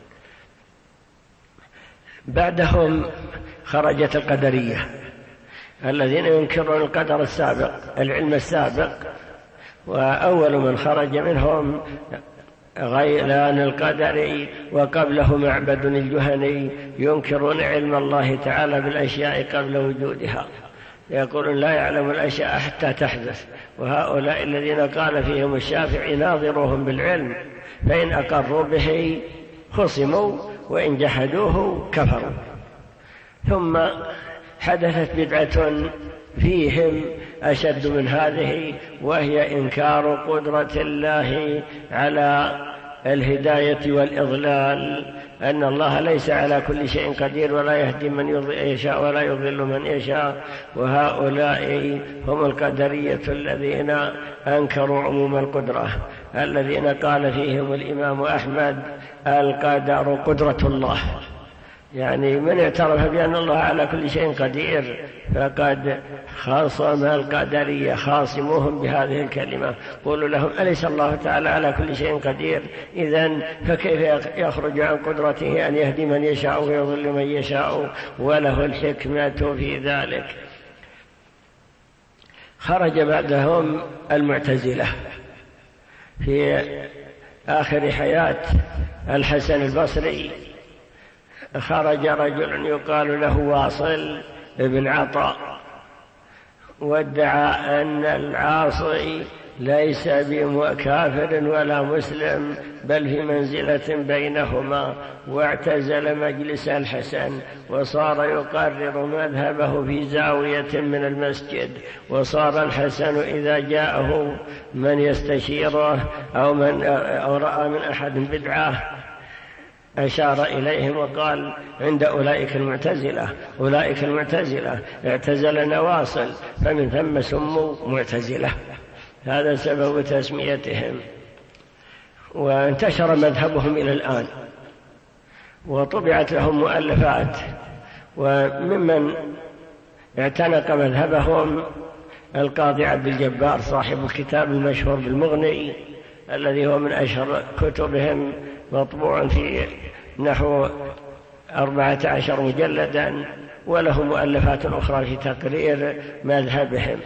بعدهم خرجت القدرية الذين ينكرون القدر السابق، العلم السابق، وأول من خرج منهم غيلان القدري، وقبله معبد الجهني، ينكرون علم الله تعالى بالأشياء قبل وجودها، يقولون لا يعلم الأشياء حتى تحدث. وهؤلاء الذين قال فيهم الشافعي ناظروهم بالعلم، فإن أقروا به خصموا وإن جحدوه كفروا. ثم حدثت بدعة فيهم أشد من هذه، وهي إنكار قدرة الله على الهداية والإضلال، أن الله ليس على كل شيء قدير ولا يهدي من يشاء ولا يضل من يشاء. وهؤلاء هم القدرية الذين أنكروا عموم القدرة، الذين قال فيهم الإمام أحمد القدر قدرة الله، يعني من اعترف بأن الله على كل شيء قدير فقد خاصم القدرية خاصموهم بهذه الكلمة. قولوا لهم أليس الله تعالى على كل شيء قدير؟ إذن فكيف يخرج عن قدرته أن يهدي من يشاء ويضل من يشاء وله الحكمة في ذلك. خرج بعدهم المعتزلة في آخر حياة الحسن البصري. خرج رجل يقال له واصل بن عطاء وادعى أن العاصي ليس بكافر ولا مسلم بل في منزلة بينهما، واعتزل مجلس الحسن وصار يقرر مذهبه في زاوية من المسجد. وصار الحسن إذا جاءه من يستشيره أو من أو رأى من أحد بدعة أشار إليهم وقال عند أولئك المعتزلة أولئك المعتزلة اعتزلنا واصل، فمن ثم سموا معتزلة. هذا سبب تسميتهم. وانتشر مذهبهم إلى الآن وطبعت لهم مؤلفات. وممن اعتنق مذهبهم القاضي عبد الجبار صاحب الكتاب المشهور بالمغني الذي هو من أشهر كتبهم، مطبوع في نحو أربعة عشر مجلدا، وله مؤلفات أخرى في تقرير مذهبهم.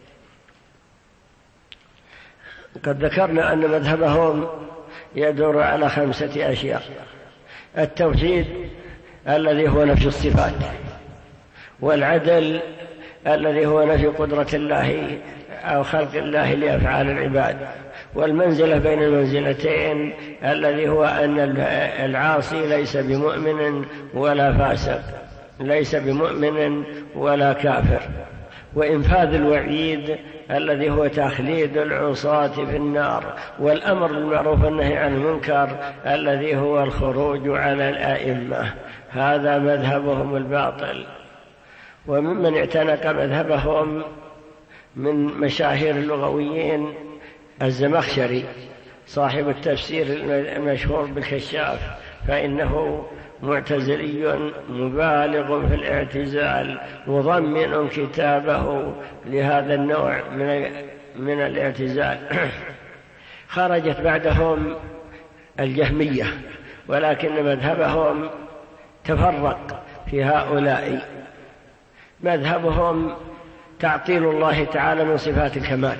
قد ذكرنا أن مذهبهم يدور على خمسة أشياء: التوحيد الذي هو نفي الصفات، والعدل الذي هو نفي قدرة الله أو خلق الله لأفعال العباد، والمنزلة بين المنزلتين الذي هو أن العاصي ليس بمؤمن ولا فاسق، ليس بمؤمن ولا كافر، وإنفاذ الوعيد الذي هو تخليد العصاة في النار، والأمر بالمعروف والنهي عن المنكر الذي هو الخروج على الآئمة. هذا مذهبهم الباطل. وممن اعتنق مذهبهم من مشاهير اللغويين الزمخشري صاحب التفسير المشهور بالكشاف، فإنه معتزلي مبالغ في الاعتزال مضمن كتابه لهذا النوع من من الاعتزال. خرجت بعدهم الجهمية، ولكن مذهبهم تفرق في هؤلاء. مذهبهم تعطيل الله تعالى من صفات الكمال،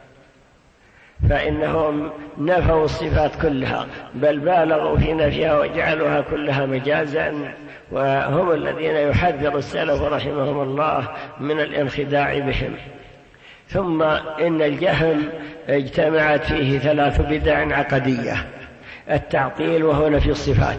فإنهم نفوا الصفات كلها بل بالغوا في نفيها وجعلوها كلها مجازا، وهم الذين يحذر السلف رحمهم الله من الانخداع بهم. ثم إن الجهم اجتمعت فيه ثلاث بدع عقدية: التعطيل وهو نفي الصفات،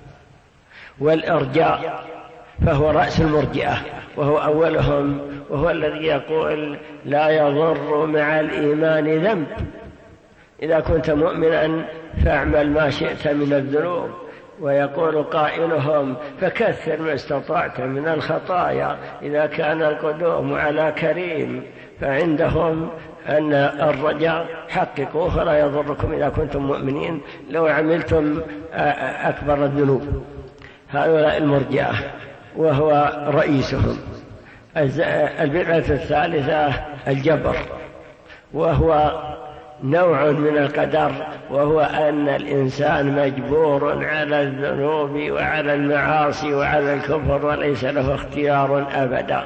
والإرجاء فهو رأس المرجئة وهو أولهم، وهو الذي يقول لا يضر مع الإيمان ذنب، إذا كنت مؤمنا فاعمل ما شئت من الذنوب. ويقول قائلهم فكثر ما استطعت من الخطايا إذا كان القدوم على كريم. فعندهم أن الرجاء حققوه فلا يضركم إذا كنتم مؤمنين لو عملتم أكبر الذنوب. هؤلاء المرجئة وهو رئيسهم. البدعة الثالثة الجبر، وهو نوع من القدر، وهو أن الإنسان مجبور على الذنوب وعلى المعاصي وعلى الكفر وليس له اختيار أبدا.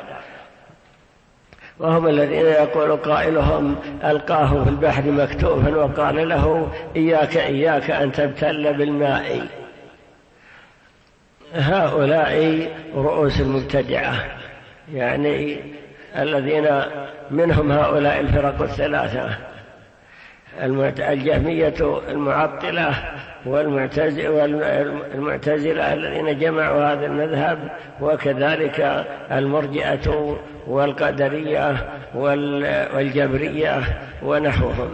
وهم الذين يقول قائلهم ألقاه في البحر مكتوفا وقال له إياك إياك أن تبتل بالماء. هؤلاء رؤوس المبتدعة، يعني الذين منهم هؤلاء الفرق الثلاثة: الجهمية المعطلة والمعتزلة الذين جمعوا هذا المذهب، وكذلك المرجئة والقدرية والجبرية ونحوهم.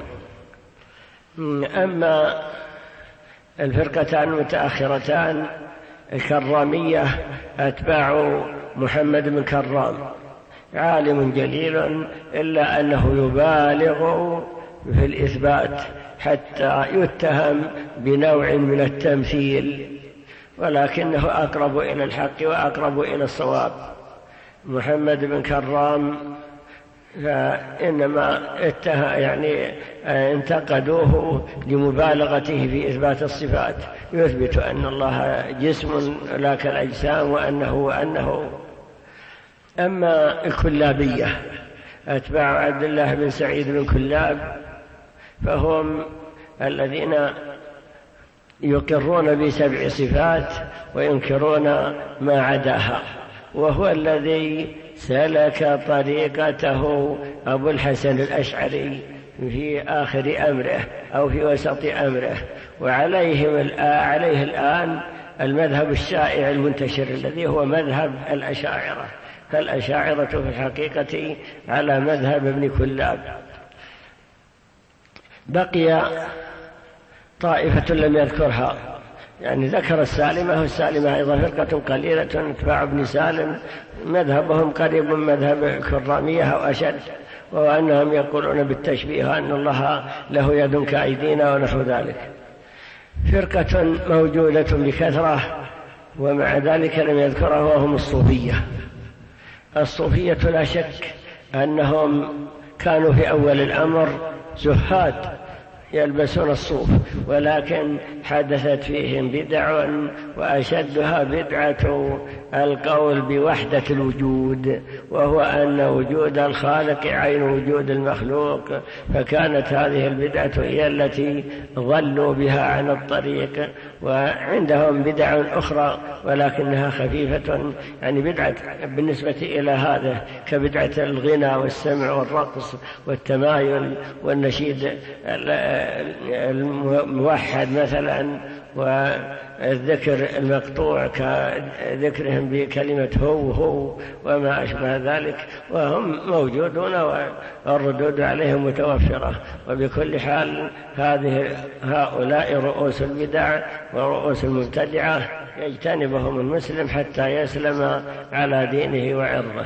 أما الفرقتان المتأخرتان الكرامية أتباع محمد بن كرام، عالم جليل إلا أنه يبالغ في الإثبات حتى يتهم بنوع من التمثيل. ولكنه أقرب إلى الحق وأقرب إلى الصواب. محمد بن كرام فإنما اتها يعني انتقدوه لمبالغته في إثبات الصفات، يثبت أن الله جسم لا كالأجسام وأنه وأنه. أما الكلابية أتباع عبد الله بن سعيد بن كلاب فهم الذين يقرون بسبع صفات وينكرون ما عداها، وهو الذي سلك طريقته أبو الحسن الأشعري في آخر أمره أو في وسط أمره، وعليه عليه الآن المذهب الشائع المنتشر الذي هو مذهب الأشاعرة، فالأشاعرة في الحقيقة على مذهب ابن كلاب. بقي طائفة لم يذكرها، يعني ذكر السالمة، والسالمة أيضا فرقة قليلة اتباع ابن سالم مذهبهم قريب من مذهب الكرامية أو أشد، وأنهم يقولون بالتشبيه أن الله له يد كأيدينا ونحو ذلك. فرقة موجودة بكثرة ومع ذلك لم يذكرها وهم الصوفية. الصوفية لا شك أنهم كانوا في أول الأمر زهاد يلبسون الصوف، ولكن حدثت فيهم بدع، وأشدها بدعة القول بوحدة الوجود، وهو أن وجود الخالق عين وجود المخلوق، فكانت هذه البدعة هي التي ضلوا بها عن الطريق. وعندهم بدع أخرى ولكنها خفيفة، يعني بدعة بالنسبة إلى هذا كبدعة الغنى والسمع والرقص والتمايل والنشيد الموحد مثلا، والذكر المقطوع كذكرهم بكلمة هو هو وما أشبه ذلك، وهم موجودون والردود عليهم متوفرة. وبكل حال هذه هؤلاء رؤوس البدع ورؤوس المبتدعة يجتنبهم المسلم حتى يسلم على دينه وعرضه.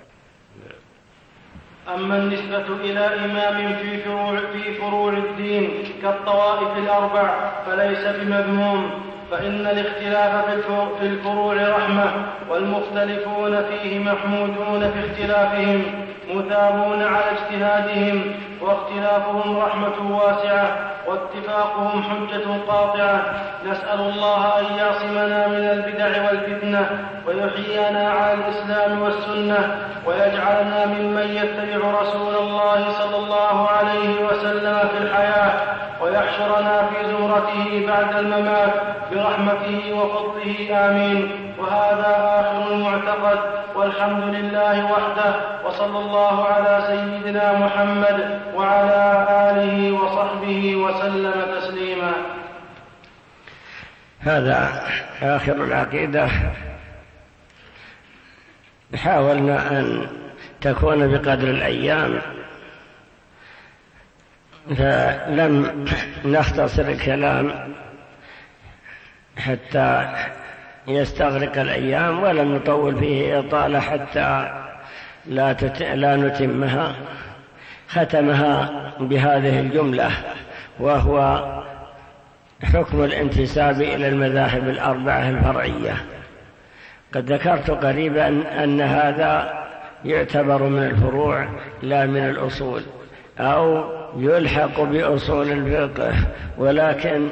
أما النسبة إلى إمام في فروع, في فروع الدين كالطوائف الأربع فليس بمذموم، فإن الاختلاف في الفروع رحمة، والمختلفون فيه محمودون في اختلافهم مثابون على اجتهادهم، واختلافهم رحمة واسعة واتفاقهم حجة قاطعة. نسأل الله أن يعصمنا من البدع والفتنة، ويحيينا على الإسلام والسنة، ويجعلنا ممن يتبع رسول الله صلى الله عليه وسلم في الحياة، ويحشرنا في زمرته بعد الممات برحمته وفضله آمين. وهذا آخر المعتقد، والحمد لله وحده، وصلى الله على سيدنا محمد وعلى آله وصحبه وسلم تسليما. هذا آخر العقيدة. حاولنا أن تكون بقدر الأيام، فلم نختصر الكلام حتى يستغرق الأيام، ولم نطول فيه إطالة حتى لا, تت... لا نتمها. ختمها بهذه الجملة، وهو حكم الانتساب إلى المذاهب الأربعة الفرعية. قد ذكرت قريبا أن هذا يعتبر من الفروع لا من الأصول، أو يلحق بأصول الفقه، ولكن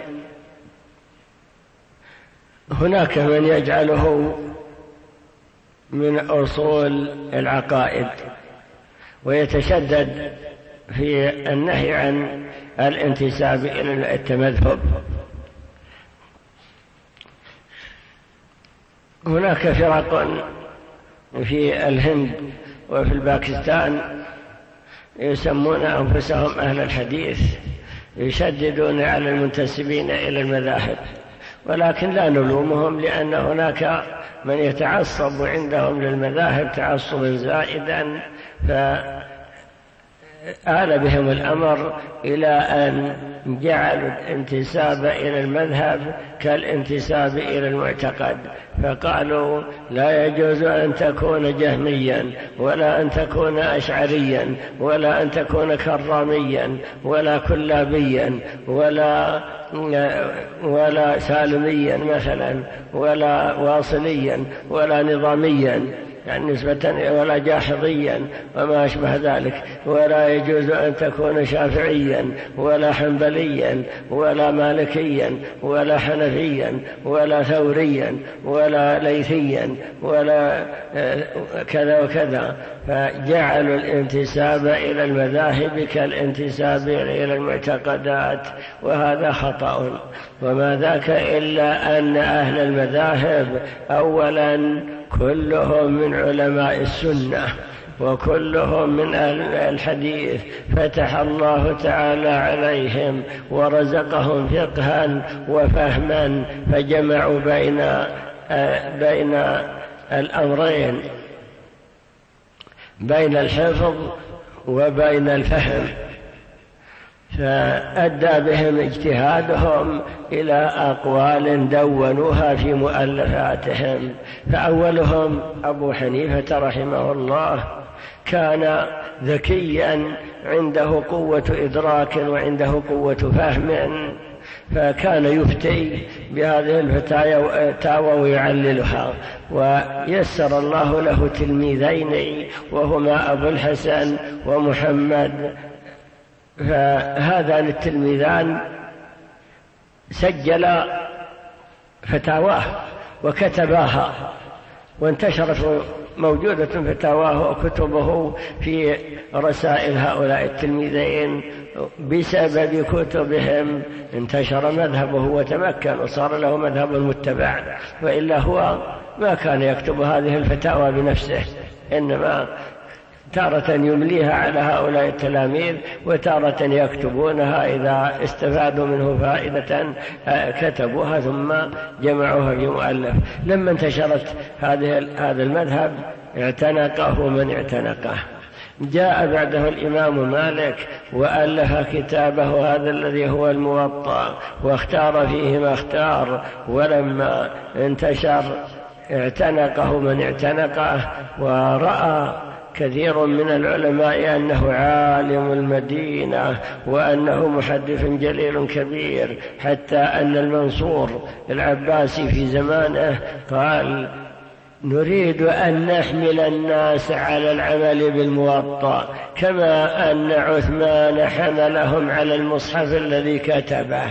هناك من يجعله من أصول العقائد، ويتشدد في النهي عن الانتساب إلى التمذهب. هناك فرق في الهند وفي الباكستان يسمون أنفسهم أهل الحديث، يشددون على المنتسبين إلى المذاهب، ولكن لا نلومهم، لأن هناك من يتعصب عندهم للمذاهب تعصبا زائدا، فآل بهم الأمر إلى أن جعلوا الانتساب إلى المذهب كالانتساب إلى المعتقد، فقالوا لا يجوز أن تكون جهميا، ولا أن تكون أشعريا، ولا أن تكون كراميا، ولا كلابيا، ولا ولا سالميا مثلا، ولا واصليا، ولا نظاميا يعني نسبة، ولا جاحظيا وما أشبه ذلك. ولا يجوز أن تكون شافعيا ولا حنبليا ولا مالكيا ولا حنفيا ولا ثوريا ولا ليثيا ولا كذا وكذا. فجعلوا الانتساب إلى المذاهب كالانتساب إلى المعتقدات، وهذا خطأ. وما ذاك إلا أن أهل المذاهب أولا كلهم من علماء السنة وكلهم من أهل الحديث، فتح الله تعالى عليهم ورزقهم فقها وفهما، فجمعوا بين بين الأمرين، بين الحفظ وبين الفهم، فأدى بهم اجتهادهم إلى أقوال دونوها في مؤلفاتهم. فأولهم أبو حنيفة رحمه الله، كان ذكيا، عنده قوة إدراك وعنده قوة فهم، فكان يفتي بهذه الفتاوى ويعللها. ويسر الله له تلميذين وهما أبو الحسن ومحمد، فهذان التلميذان سجل فتاواه وكتباها، وانتشرت موجودة فتاواه وكتبه في رسائل هؤلاء التلميذين. بسبب كتبهم انتشر مذهبه وتمكن وصار له مذهب متبع، وإلا هو ما كان يكتب هذه الفتاوى بنفسه، إنما تارة يمليها على هؤلاء التلاميذ وتارة يكتبونها إذا استفادوا منه فائدة كتبوها ثم جمعوها في مؤلف. لما انتشرت هذه هذا المذهب اعتنقه من اعتنقه. جاء بعده الإمام مالك وألف كتابه هذا الذي هو الموطأ، واختار فيه ما اختار، ولما انتشر اعتنقه من اعتنقه. ورأى كثير من العلماء أنه عالم المدينة وأنه محدث جليل كبير، حتى أن المنصور العباسي في زمانه قال: نريد أن نحمل الناس على العمل بالموطأ كما أن عثمان حملهم على المصحف الذي كتبه.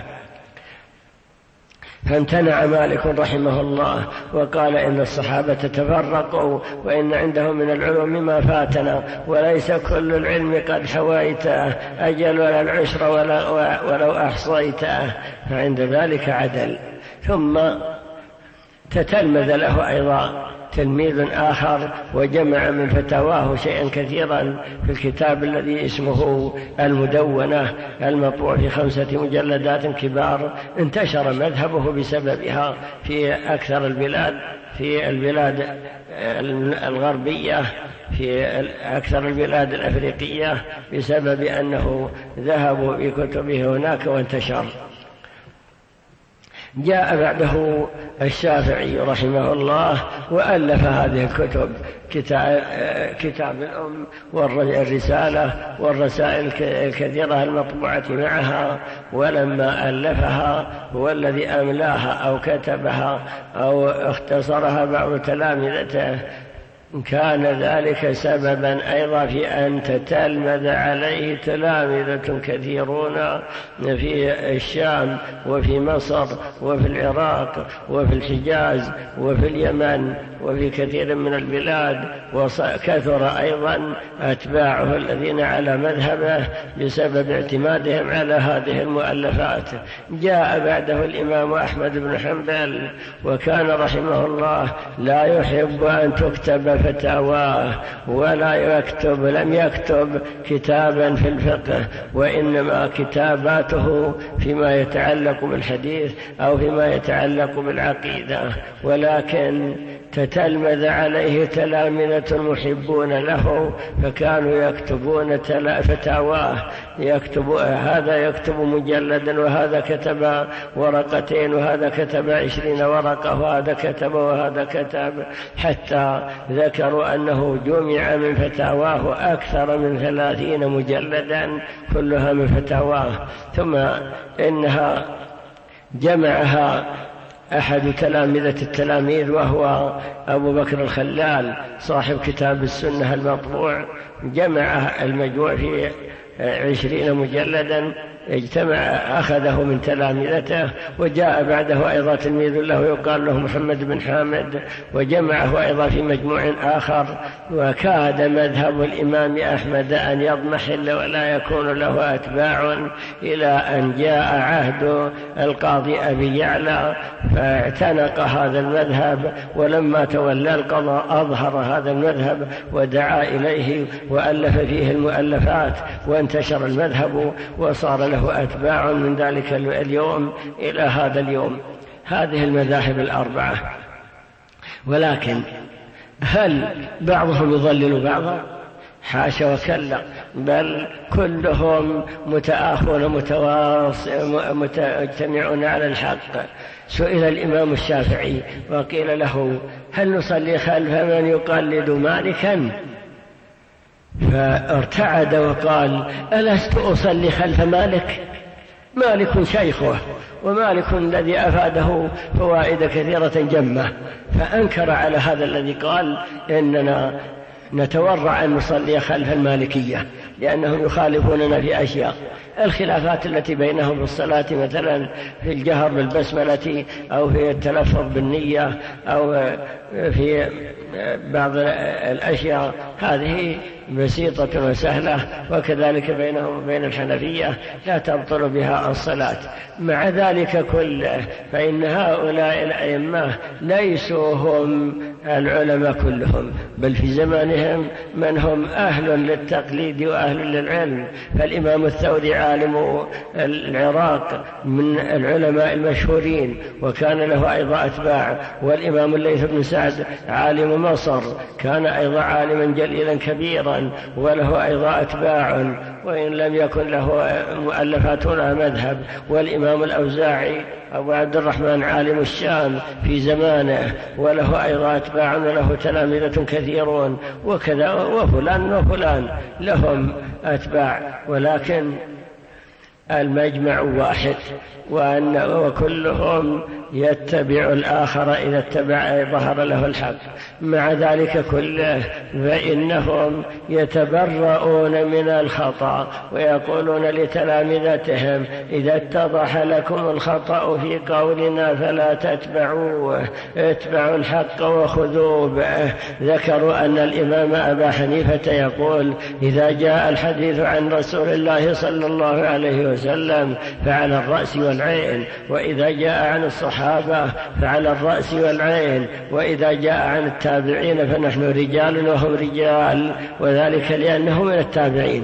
فامتنع مالك رحمه الله وقال: إن الصحابة تفرقوا، وإن عندهم من العلوم ما فاتنا، وليس كل العلم قد حويته، أجل ولا العشر ولو أحصيته. فعند ذلك عدل. ثم تتلمذ له أيضا تلميذ آخر وجمع من فتاواه شيئا كثيرا في الكتاب الذي اسمه المدونة، المطبوع في خمسة مجلدات كبار. انتشر مذهبه بسببها في أكثر البلاد، في البلاد الغربية، في أكثر البلاد الأفريقية، بسبب أنه ذهبوا بكتبه هناك وانتشر. جاء بعده الشافعي رحمه الله وألف هذه الكتب، كتاب الأم والرسالة والرسائل الكثيرة المطبوعة معها. ولما ألفها هو الذي أملاها أو كتبها أو اختصرها بعض تلامذته، كان ذلك سببا أيضا في أن تتلمذ عليه تلامذة كثيرون في الشام وفي مصر وفي العراق وفي الحجاز وفي اليمن وفي كثير من البلاد، وكثر أيضا أتباعه الذين على مذهبه بسبب اعتمادهم على هذه المؤلفات. جاء بعده الإمام أحمد بن حنبل، وكان رحمه الله لا يحب أن تكتب فتاواه ولا يكتب، لم يكتب كتابا في الفقه، وإنما كتاباته فيما يتعلق بالحديث أو فيما يتعلق بالعقيدة. ولكن تتلمذ عليه تلامذة محبون له، فكانوا يكتبون فتاواه، يكتب هذا يكتب مجلدا، وهذا كتب ورقتين، وهذا كتب عشرين ورقة، وهذا كتب وهذا كتب، حتى ذكروا أنه جمع من فتاواه أكثر من ثلاثين مجلدا كلها من فتاواه. ثم إنها جمعها أحد تلامذة التلاميذ وهو أبو بكر الخلال صاحب كتاب السنة المطبوع، جمع المجموع في عشرين مجلدا، اجتمع أخذه من تلامذته، وجاء بعده أيضا تلميذ له يقال له محمد بن حامد وجمعه أيضا في مجموع آخر. وكاد مذهب الإمام أحمد أن يضمحل ولا يكون له أتباع إلى أن جاء عهد القاضي أبي يعلى فاعتنق هذا المذهب، ولما تولى القضاء أظهر هذا المذهب ودعا إليه وألف فيه المؤلفات، وانتشر المذهب وصار له أتباع من ذلك اليوم إلى هذا اليوم. هذه المذاهب الأربعة. ولكن هل بعضهم يضلل بعضا؟ حاشا وكلا، بل كلهم متآخون متجتمعون على الحق. سئل الإمام الشافعي وقيل له هل نصلي خلف من يقلد مالكا؟ فارتعد وقال ألست أصلي خلف مالك؟ مالك شيخه، ومالك الذي أفاده فوائد كثيرة جمة. فأنكر على هذا الذي قال إننا نتورع أن نصلي خلف المالكية لأنهم يخالفوننا في أشياء. الخلافات التي بينهم في الصلاة مثلا في الجهر بالبسملة أو في التلفظ بالنية أو في بعض الأشياء هذه بسيطة وسهلة، وكذلك بينهم وبين الحنفية لا تبطل بها الصلاة. مع ذلك كله فإن هؤلاء الأئمة ليسوا هم العلماء كلهم، بل في زمانهم من هم أهل للتقليد وأهل للعلم. فالإمام الثوري عالم العراق من العلماء المشهورين وكان له أيضا أتباع، والإمام الليث بن سعد عالم مصر كان أيضا عالما جليلا كبيرا وله أيضا أتباع وإن لم يكن له مؤلفات ولا مذهب. والإمام الأوزاعي أبو عبد الرحمن عالم الشام في زمانه وله أيضا أتباع وله تلامذة كثيرون، وكذا وفلان وفلان لهم أتباع، ولكن المجمع واحد، وأن وكلهم يتبع الآخر إذا اتبع ظهر له الحق. مع ذلك كله فإنهم يتبرؤون من الخطأ ويقولون لتلامذتهم إذا اتضح لكم الخطأ في قولنا فلا تتبعوه، اتبعوا الحق وخذوا به. ذكروا أن الإمام أبا حنيفة يقول إذا جاء الحديث عن رسول الله صلى الله عليه وسلم فعلى الرأس والعين، وإذا جاء عن الصحابة فعلى الرأس والعين، وإذا جاء عن التابعين فنحن رجال وهم رجال، وذلك لأنه من التابعين.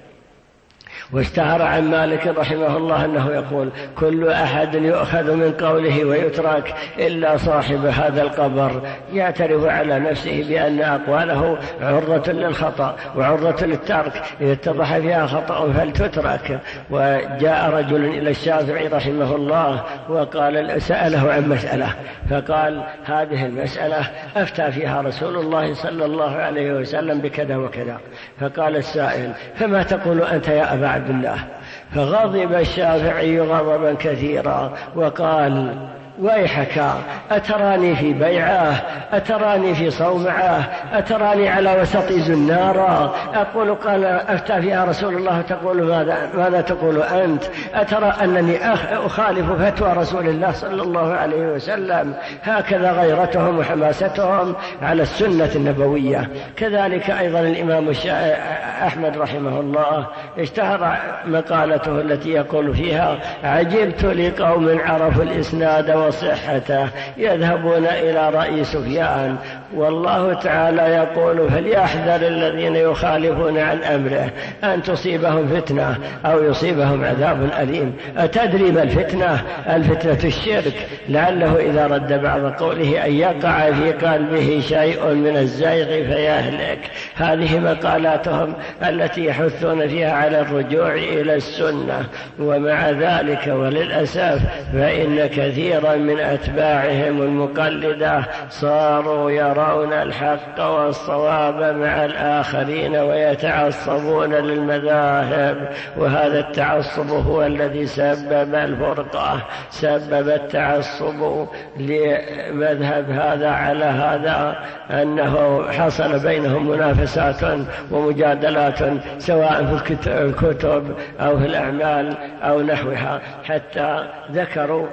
واشتهر عن مالك رحمه الله أنه يقول كل أحد يؤخذ من قوله ويترك إلا صاحب هذا القبر، يعترف على نفسه بأن أقواله عرضة للخطأ وعرضة للترك، إذا اتضح فيها خطأ فلتترك. وجاء رجل إلى الشافعي رحمه الله وقال سأله عن مسألة فقال هذه المسألة أفتى فيها رسول الله صلى الله عليه وسلم بكذا وكذا. فقال السائل فما تقول أنت يا أبا عبد الله؟ فغضب الشافعي غضبا كثيرا وقال ويحك أتراني في بيعه، أتراني في صومعه، أتراني على وسط زنارا أقول قال أفتى فيها رسول الله تقول ماذا, ماذا تقول أنت؟ أترى أنني أخالف فتوى رسول الله صلى الله عليه وسلم؟ هكذا غيرتهم وحماستهم على السنة النبوية. كذلك أيضا الإمام أحمد رحمه الله اشتهر مقالته التي يقول فيها عجبت لقوم عرفوا الإسناد وصحته يذهبون إلى رأي سفيان، والله تعالى يقول فليحذر الذين يخالفون عن أمره أن تصيبهم فتنة أو يصيبهم عذاب أليم. أتدري ما الفتنة؟ الفتنة الشرك، لعله إذا رد بعض قوله أن يقع في قلبه شيء من الزيغ فيهلك. هذه مقالاتهم التي يحثون فيها على الرجوع إلى السنة. ومع ذلك وللأسف فإن كثيرا من أتباعهم المقلدة صاروا يرون الحق والصواب مع الآخرين ويتعصبون للمذاهب، وهذا التعصب هو الذي سبب الفرقة، سبب التعصب لمذهب هذا على هذا، أنه حصل بينهم منافسات ومجادلات سواء في الكتب أو في الأعمال أو نحوها، حتى ذكروا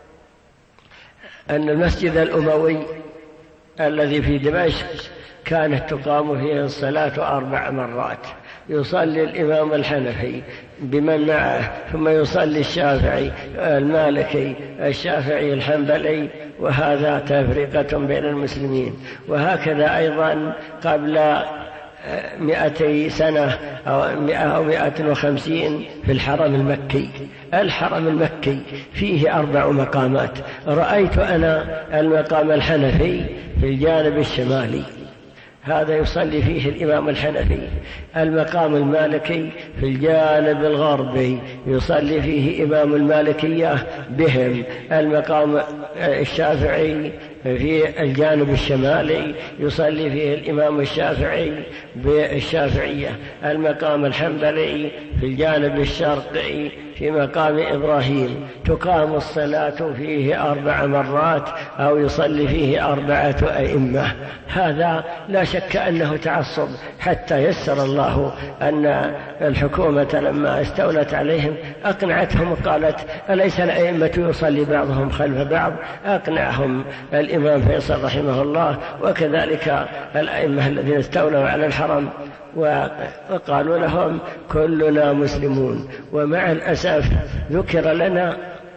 أن المسجد الأموي الذي في دمشق كانت تقام فيه الصلاة أربع مرات، يصلي الإمام الحنفي بمن معه، ثم يصلي الشافعي المالكي الشافعي الحنبلي، وهذا تفرقة بين المسلمين. وهكذا أيضا قبل مئتي سنة أو مئة أو مئة وخمسين في الحرم المكي. الحرم المكي فيه أربع مقامات، رأيت أنا المقام الحنفي في الجانب الشمالي، هذا يصلي فيه الإمام الحنفي. المقام المالكي في الجانب الغربي يصلي فيه إمام المالكية بهم. المقام الشافعي في الجانب الشمالي يصلي فيه الإمام الشافعي بالشافعية. المقام الحنبلي في الجانب الشرقي في مقام إبراهيم تقام الصلاة فيه أربع مرات أو يصلي فيه أربعة أئمة. هذا لا شك أنه تعصب، حتى يسر الله أن الحكومة لما استولت عليهم أقنعتهم وقالت أليس الأئمة يصلي بعضهم خلف بعض؟ أقنعهم الإمام فيصل رحمه الله، وكذلك الأئمة الذين استولوا على الحرم، وقالوا لهم كلنا مسلمون. ومع الأسف ذكر لنا،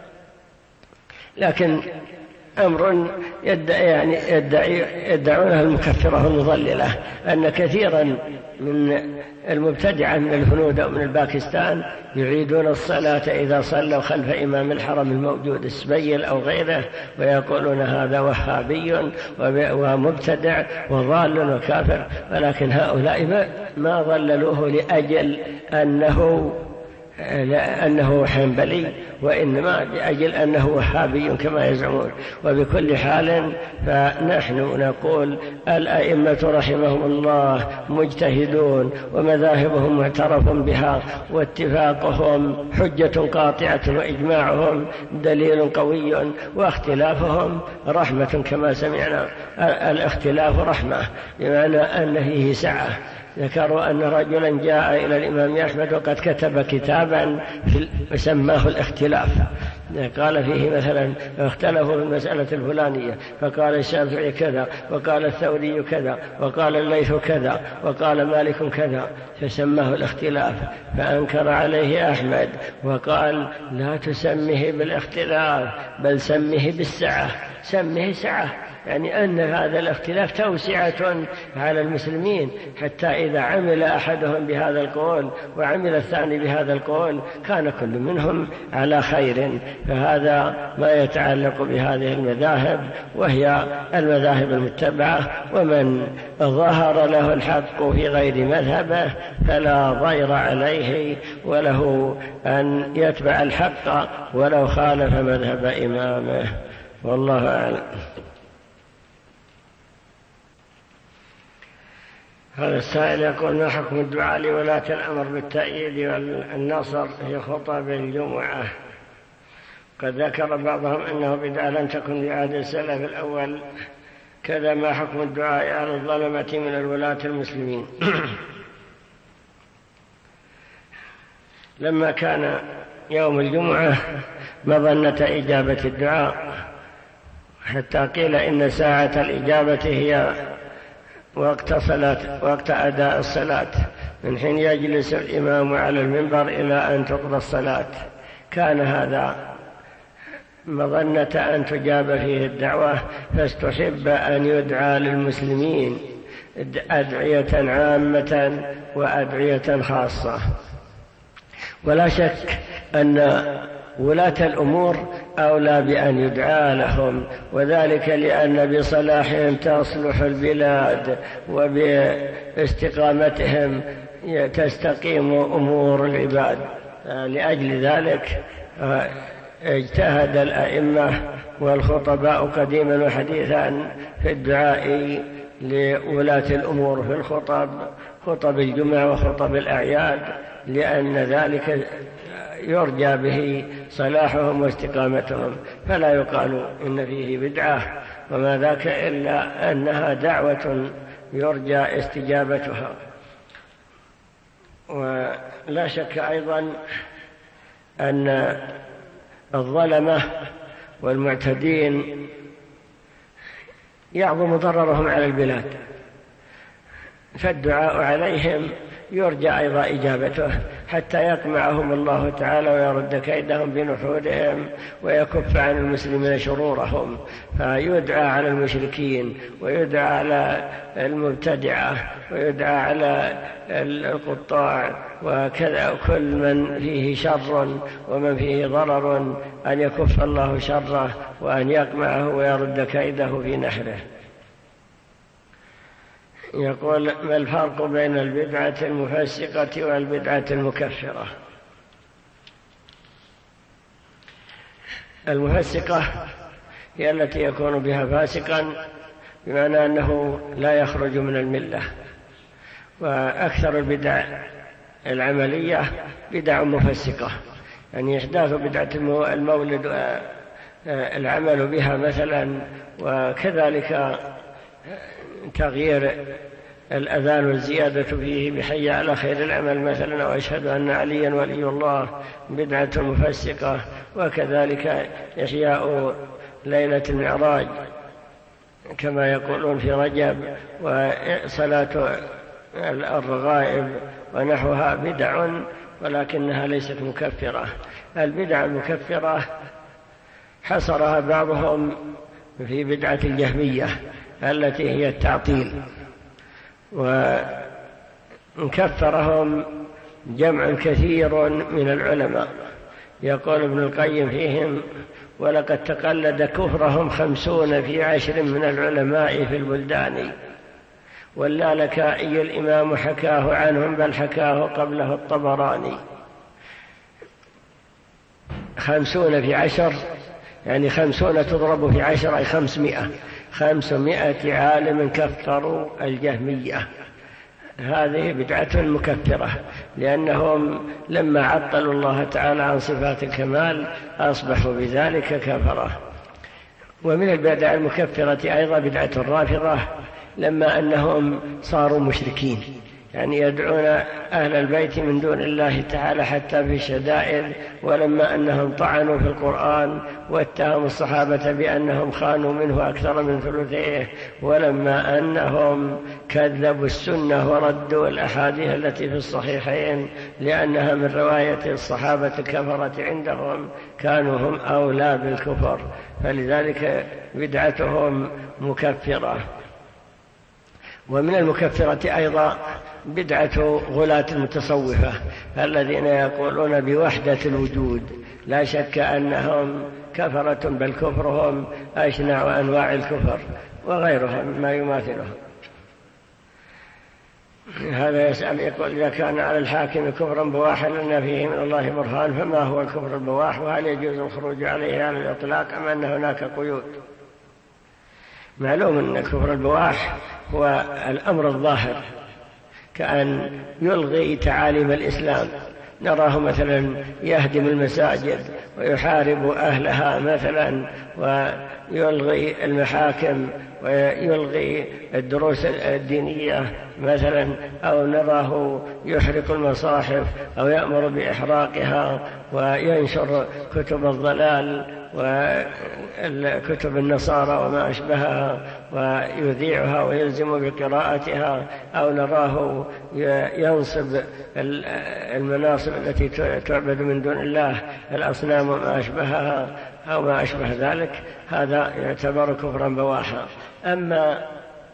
لكن أمر يدعي يعني يدعي يدعونه المكفرة المضللة، أن كثيرا من المبتدعة من الهنود أو من الباكستان يعيدون الصلاة إذا صلوا خلف إمام الحرم الموجود السبيل أو غيره، ويقولون هذا وهابي ومبتدع وضال وكافر. ولكن هؤلاء ما ضللوه لأجل أنه لأنه حنبلي، وإنما لأجل أنه وهابي كما يزعمون. وبكل حال فنحن نقول الأئمة رحمهم الله مجتهدون، ومذاهبهم معترف بها، واتفاقهم حجة قاطعة، وإجماعهم دليل قوي، واختلافهم رحمة كما سمعنا. الاختلاف رحمة، بمعنى أن فيه سعة. ذكروا أن رجلا جاء إلى الإمام أحمد وقد كتب كتابا سماه الاختلاف، قال فيه مثلا اختلفوا في المسألة الفلانية، فقال الشافعي كذا، وقال الثوري كذا، وقال الليث كذا، وقال مالك كذا، فسماه الاختلاف. فأنكر عليه أحمد وقال لا تسمه بالاختلاف بل سمه بالسعة، سمه سعة، يعني أن هذا الاختلاف توسعة على المسلمين، حتى إذا عمل أحدهم بهذا القول وعمل الثاني بهذا القول كان كل منهم على خير. فهذا ما يتعلق بهذه المذاهب، وهي المذاهب المتبعة. ومن ظهر له الحق في غير مذهبه فلا ضير عليه، وله أن يتبع الحق ولو خالف مذهب إمامه، والله أعلم. هذا السائل يقول ما حكم الدعاء لولاة الأمر بالتأييد والنصر في خطب الجمعة؟ قد ذكر بعضهم أنه بدعة لم تكن في عهد السلف الأول. كذا ما حكم الدعاء على الظلمة من الولاة المسلمين؟ لما كان يوم الجمعة مظنة إجابة الدعاء، حتى قيل إن ساعة الإجابة هي وقت صلاة وقت أداء الصلاة، من حين يجلس الإمام على المنبر إلى أن تقضى الصلاة. كان هذا مظنة أن تجاب فيه الدعوة، فاستحب أن يدعى للمسلمين أدعية عامة وأدعية خاصة. ولا شك أن ولاة الأمور أولى بأن يدعى لهم، وذلك لأن بصلاحهم تصلح البلاد، وباستقامتهم تستقيم أمور العباد. لأجل ذلك اجتهد الأئمة والخطباء قديما وحديثا في الدعاء لولاة الأمور في الخطب، خطب الجمعة وخطب الأعياد، لأن ذلك يرجى به صلاحهم واستقامتهم، فلا يقال إن فيه بدعة وما ذاك إلا أنها دعوة يرجى استجابتها. ولا شك أيضا أن الظلمة والمعتدين يعظم ضررهم على البلاد، فالدعاء عليهم يرجى أيضا إجابته حتى يقمعهم الله تعالى ويرد كيدهم بنحورهم ويكف عن المسلمين شرورهم، فيدعى على المشركين ويدعى على المبتدعة ويدعى على القطاع وكذا كل من فيه شر ومن فيه ضرر أن يكف الله شره وأن يقمعه ويرد كيده في نحره. يقول: ما الفرق بين البدعة المفسقة والبدعة المكفرة؟ المفسقة هي التي يكون بها فاسقا، بمعنى أنه لا يخرج من الملة، وأكثر البدع العملية بدع مفسقة، يعني إحداث بدعة المولد والعمل بها مثلا، وكذلك تغيير الأذان والزيادة فيه بحي على خير العمل مثلا، وأشهد أن عليا ولي الله، بدعة مفسقة. وكذلك إحياء ليلة المعراج كما يقولون في رجب، وصلاة الرغائب ونحوها بدع ولكنها ليست مكفرة. البدع المكفرة حصرها بعضهم في بدعة الجهمية التي هي التعطيل، وكفرهم جمع كثير من العلماء. يقول ابن القيم فيهم: ولقد تقلد كفرهم خمسون في عشر من العلماء في البلدان، واللالكائي الإمام حكاه عنهم بل حكاه قبله الطبراني. خمسون في عشر يعني خمسون تضرب في عشر أي خمسمائة، خمسمائة عالم كفروا الجهمية. هذه بدعة مكفرة، لأنهم لما عطلوا الله تعالى عن صفات الكمال أصبحوا بذلك كفرة. ومن البدع المكفرة أيضا بدعة الرافضة، لما أنهم صاروا مشركين، يعني يدعون أهل البيت من دون الله تعالى حتى في الشدائد، ولما أنهم طعنوا في القرآن واتهموا الصحابة بأنهم خانوا منه أكثر من ثلثيه، ولما أنهم كذبوا السنة وردوا الأحاديث التي في الصحيحين لأنها من رواية الصحابة الكفرة عندهم، كانوا هم أولى بالكفر، فلذلك بدعتهم مكفرة. ومن المكفرة أيضا بدعة غلاة المتصوفة الذين يقولون بوحدة الوجود، لا شك أنهم كفرة، بل كفرهم أشنع أنواع الكفر وغيرهم ما يماثلهم. هذا يسأل يقول: إذا كان على الحاكم كفرا بواحا لنا فيه من الله برهان، فما هو الكفر البواح، وهل يجوز الخروج عليه على الإطلاق أم أن هناك قيود؟ معلوم أن الكفر البواح هو الأمر الظاهر، كأن يلغي تعاليم الإسلام، نراه مثلا يهدم المساجد ويحارب أهلها مثلا، ويلغي المحاكم ويلغي الدروس الدينية مثلا، أو نراه يحرق المصاحف أو يأمر بإحراقها وينشر كتب الضلال وكتب النصارى وما أشبهها ويذيعها ويلزم بقراءتها، أو نراه ينصب المناصب التي تعبد من دون الله، الأصنام وما أشبهها أو ما أشبه ذلك، هذا يعتبر كفرا بواحا. أما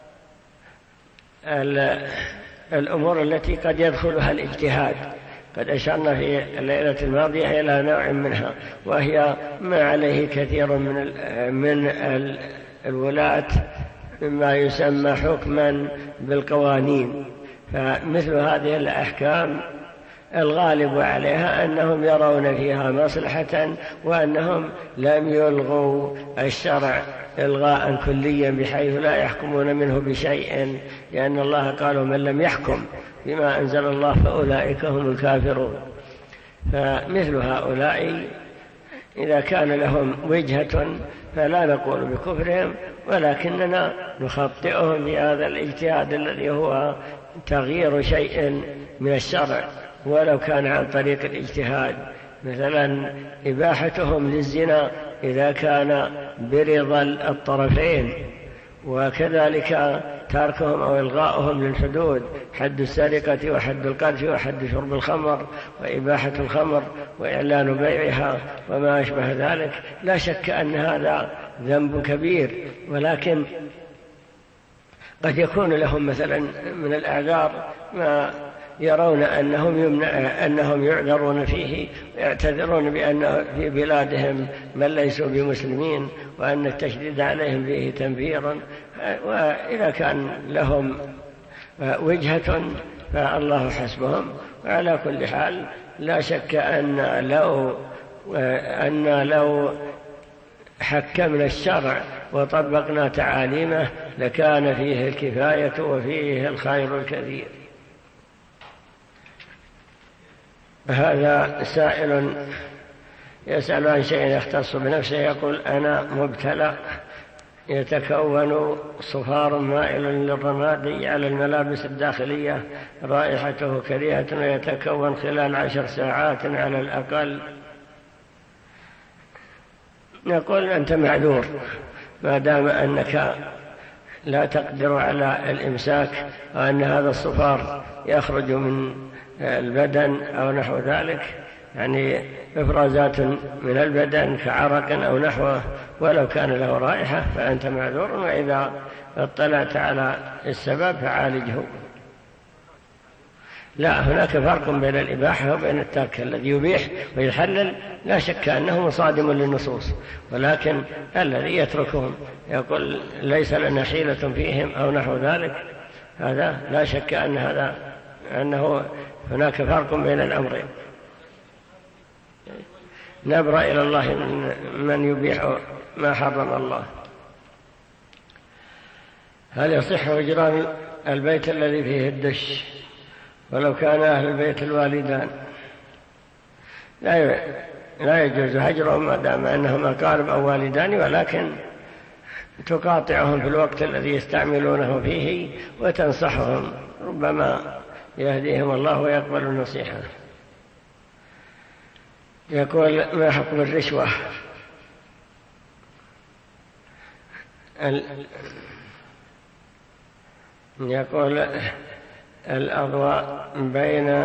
الأمور التي قد يدخلها الاجتهاد قد أشرنا في الليلة الماضية إلى نوع منها، وهي ما عليه كثير من من الولاة مما يسمى حكما بالقوانين، فمثل هذه الأحكام الغالب عليها أنهم يرون فيها مصلحة، وأنهم لم يلغوا الشرع إلغاء كليا بحيث لا يحكمون منه بشيء، لأن الله قال من لم يحكم بما أنزل الله فأولئك هم الكافرون. فمثل هؤلاء إذا كان لهم وجهة فلا نقول بكفرهم، ولكننا نخطئهم بهذا الاجتهاد الذي هو تغيير شيء من الشرع ولو كان عن طريق الاجتهاد، مثلا إباحتهم للزنا إذا كان برضا الطرفين، وكذلك تركهم أو إلغاؤهم للحدود، حد السرقة وحد القذف وحد شرب الخمر وإباحة الخمر وإعلان بيعها وما أشبه ذلك. لا شك أن هذا ذنب كبير، ولكن قد يكون لهم مثلا من الأعذار ما يرون أنهم, يمنع أنهم يعذرون فيه، ويعتذرون بأن في بلادهم من ليسوا بمسلمين وأن التشديد عليهم فيه تنفيرا. وإذا كان لهم وجهة فالله حسبهم. وعلى كل حال لا شك أن لو, أن لو حكمنا الشرع وطبقنا تعاليمه لكان فيه الكفاية وفيه الخير الكثير. هذا سائل يسأل عن شيء يختص بنفسه، يقول أنا مبتلى يتكون صفار مائل للرماد على الملابس الداخلية، رائحته كريهة ويتكون خلال عشر ساعات على الأقل. نقول أنت معذور ما دام أنك لا تقدر على الإمساك، وأن هذا الصفار يخرج من البدن أو نحو ذلك، يعني إفرازات من البدن كعرق أو نحوه، ولو كان له رائحة فأنت معذور، وإذا اطلعت على السبب فعالجه. لا، هناك فرق بين الإباحة وبين الترك. الذي يبيح ويحلل لا شك أنه مصادم للنصوص، ولكن الذي يتركهم يقول ليس لنا حيلة فيهم أو نحو ذلك، هذا لا شك أن هذا أنه هناك فرق بين الأمرين. نبرأ إلى الله من, من يبيح ما حرم الله. هل يصح هجران البيت الذي فيه الدش ولو كان أهل البيت الوالدان؟ لا لا يجوز هجرهم ما دام أنهم أقارب أو والدان، ولكن تقاطعهم في الوقت الذي يستعملونه فيه وتنصحهم، ربما يهديهم الله ويقبل النصيحة. يقول ما حكم الرشوة؟ ال... يقول الأضواء بين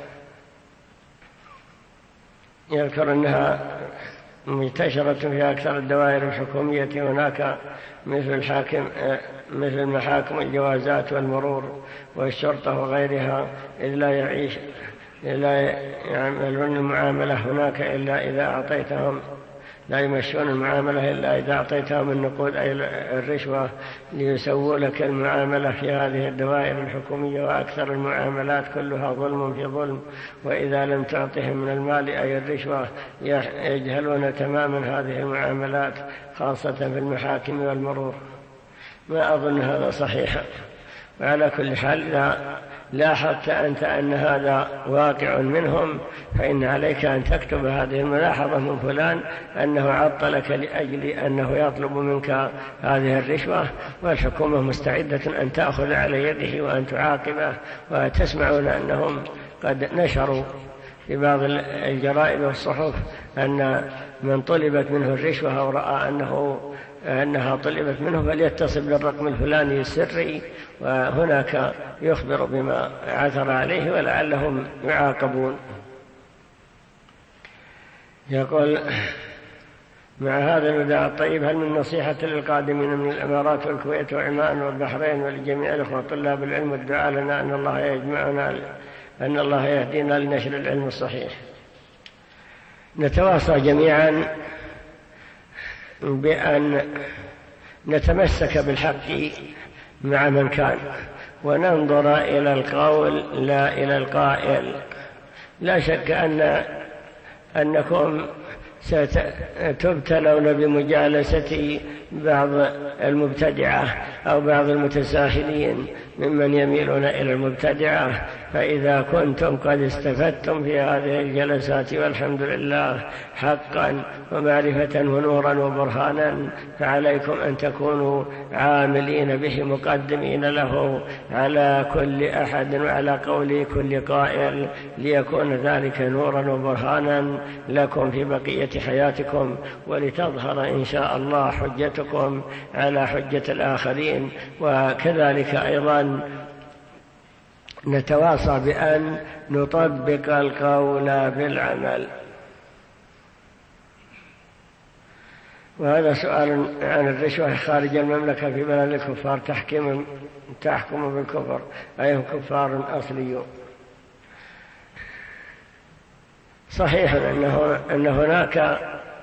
يذكر أنها منتشرة في أكثر الدوائر الحكومية هناك، مثل الحاكم مثل المحاكم والجوازات والمرور والشرطة وغيرها، إذ لا يعيش لا يعملون المعاملة هناك إلا إذا أعطيتهم، لا يمشون المعاملة إلا إذا أعطيتهم النقود أي الرشوة ليسووا لك المعاملة في هذه الدوائر الحكومية، وأكثر المعاملات كلها ظلم في ظلم، وإذا لم تعطهم من المال أي الرشوة يجهلون تماما هذه المعاملات، خاصة في المحاكم والمرور. ما أظن هذا صحيحا. وعلى كل حال لا لاحظت أنت أن هذا واقع منهم، فإن عليك أن تكتب هذه الملاحظة من فلان أنه عطلك لأجل أنه يطلب منك هذه الرشوة، والحكومة مستعدة أن تأخذ على يده وأن تعاقبه. وتسمعون أنهم قد نشروا في بعض الجرائد والصحف أن من طلبت منه الرشوة أو رأى أنه أنها طلبت منه فليتصل بالرقم الفلاني السري، وهناك يخبر بما عثر عليه ولعلهم يعاقبون. يقول مع هذا الوداع الطيب، هل من نصيحة للقادمين من الإمارات والكويت وعمان والبحرين ولجميع الإخوة طلاب العلم والدعاء لنا أن الله يجمعنا أن الله يهدينا لنشر العلم الصحيح؟ نتواصى جميعا بأن نتمسك بالحق مع من كان، وننظر إلى القول لا إلى القائل، لا شك أن أنكم ستبتلون بمجالسة بعض المبتدعة أو بعض المتساهلين ممن يميلون إلى المبتدعة، فإذا كنتم قد استفدتم في هذه الجلسات والحمد لله حقا ومعرفة ونورا وبرهانا، فعليكم أن تكونوا عاملين به مقدمين له على كل أحد وعلى قول كل قائل، ليكون ذلك نورا وبرهانا لكم في بقية حياتكم، ولتظهر إن شاء الله حجتكم على حجة الآخرين. وكذلك أيضا نتواصى بأن نطبق القول بالعمل. وهذا سؤال عن الرشوة خارج المملكة في بلد الكفار تحكم تحكم بالكفر، أي كفار أصليون. صحيح أنه أن هناك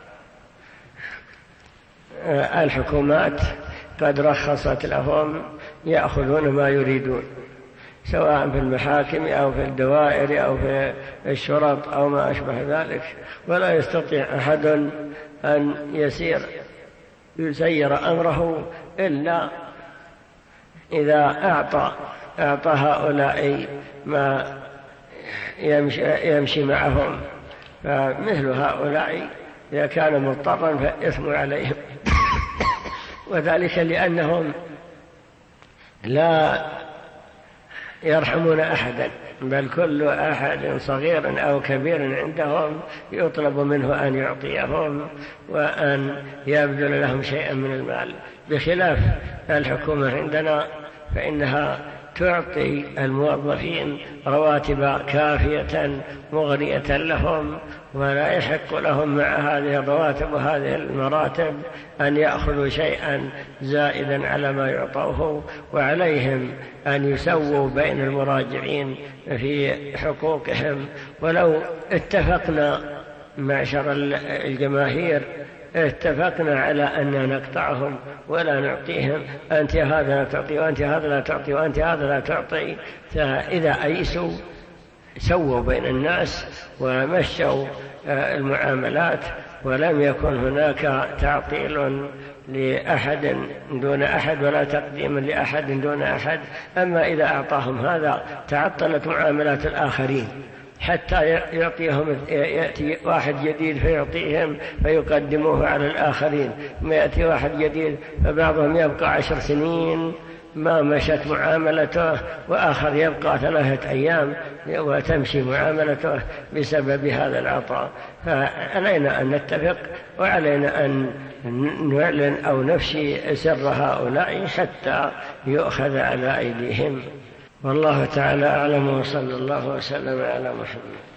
الحكومات قد رخصت لهم يأخذون ما يريدون، سواء في المحاكم أو في الدوائر أو في الشرط أو ما أشبه ذلك، ولا يستطيع أحد أن يسير يسير أمره إلا إذا أعطى أعطى هؤلاء ما يمشي, يمشي معهم. فمثل هؤلاء إذا كان مضطرا فإثم عليهم، وذلك لأنهم لا يرحمون أحدا، بل كل أحد صغير أو كبير عندهم يطلب منه أن يعطيهم وأن يبذل لهم شيئا من المال، بخلاف الحكومة عندنا فإنها تعطي الموظفين رواتب كافية مغرية لهم، ولا يحق لهم مع هذه الرواتب وهذه المراتب أن يأخذوا شيئا زائدا على ما يعطوه، وعليهم أن يسووا بين المراجعين في حقوقهم. ولو اتفقنا معشر الجماهير اتفقنا على أن نقطعهم ولا نعطيهم، أنت هذا لا تعطي وأنت هذا لا تعطي وأنت هذا لا تعطي، فإذا أيسوا سووا بين الناس ومشوا المعاملات، ولم يكن هناك تعطيل لأحد دون أحد ولا تقديم لأحد دون أحد. أما إذا أعطاهم هذا تعطلت معاملات الآخرين، حتى يعطيهم يأتي واحد جديد فيعطيهم فيقدموه على الآخرين، ثم يأتي واحد جديد فبعضهم يبقى عشر سنين ما مشت معاملته، وآخر يبقى ثلاثة أيام وتمشي معاملته بسبب هذا العطاء. فعلينا أن نتفق وعلينا أن نعلن أو نفشي سر هؤلاء حتى يؤخذ على أيديهم. والله تعالى أعلم، وصلى الله وسلم على محمد.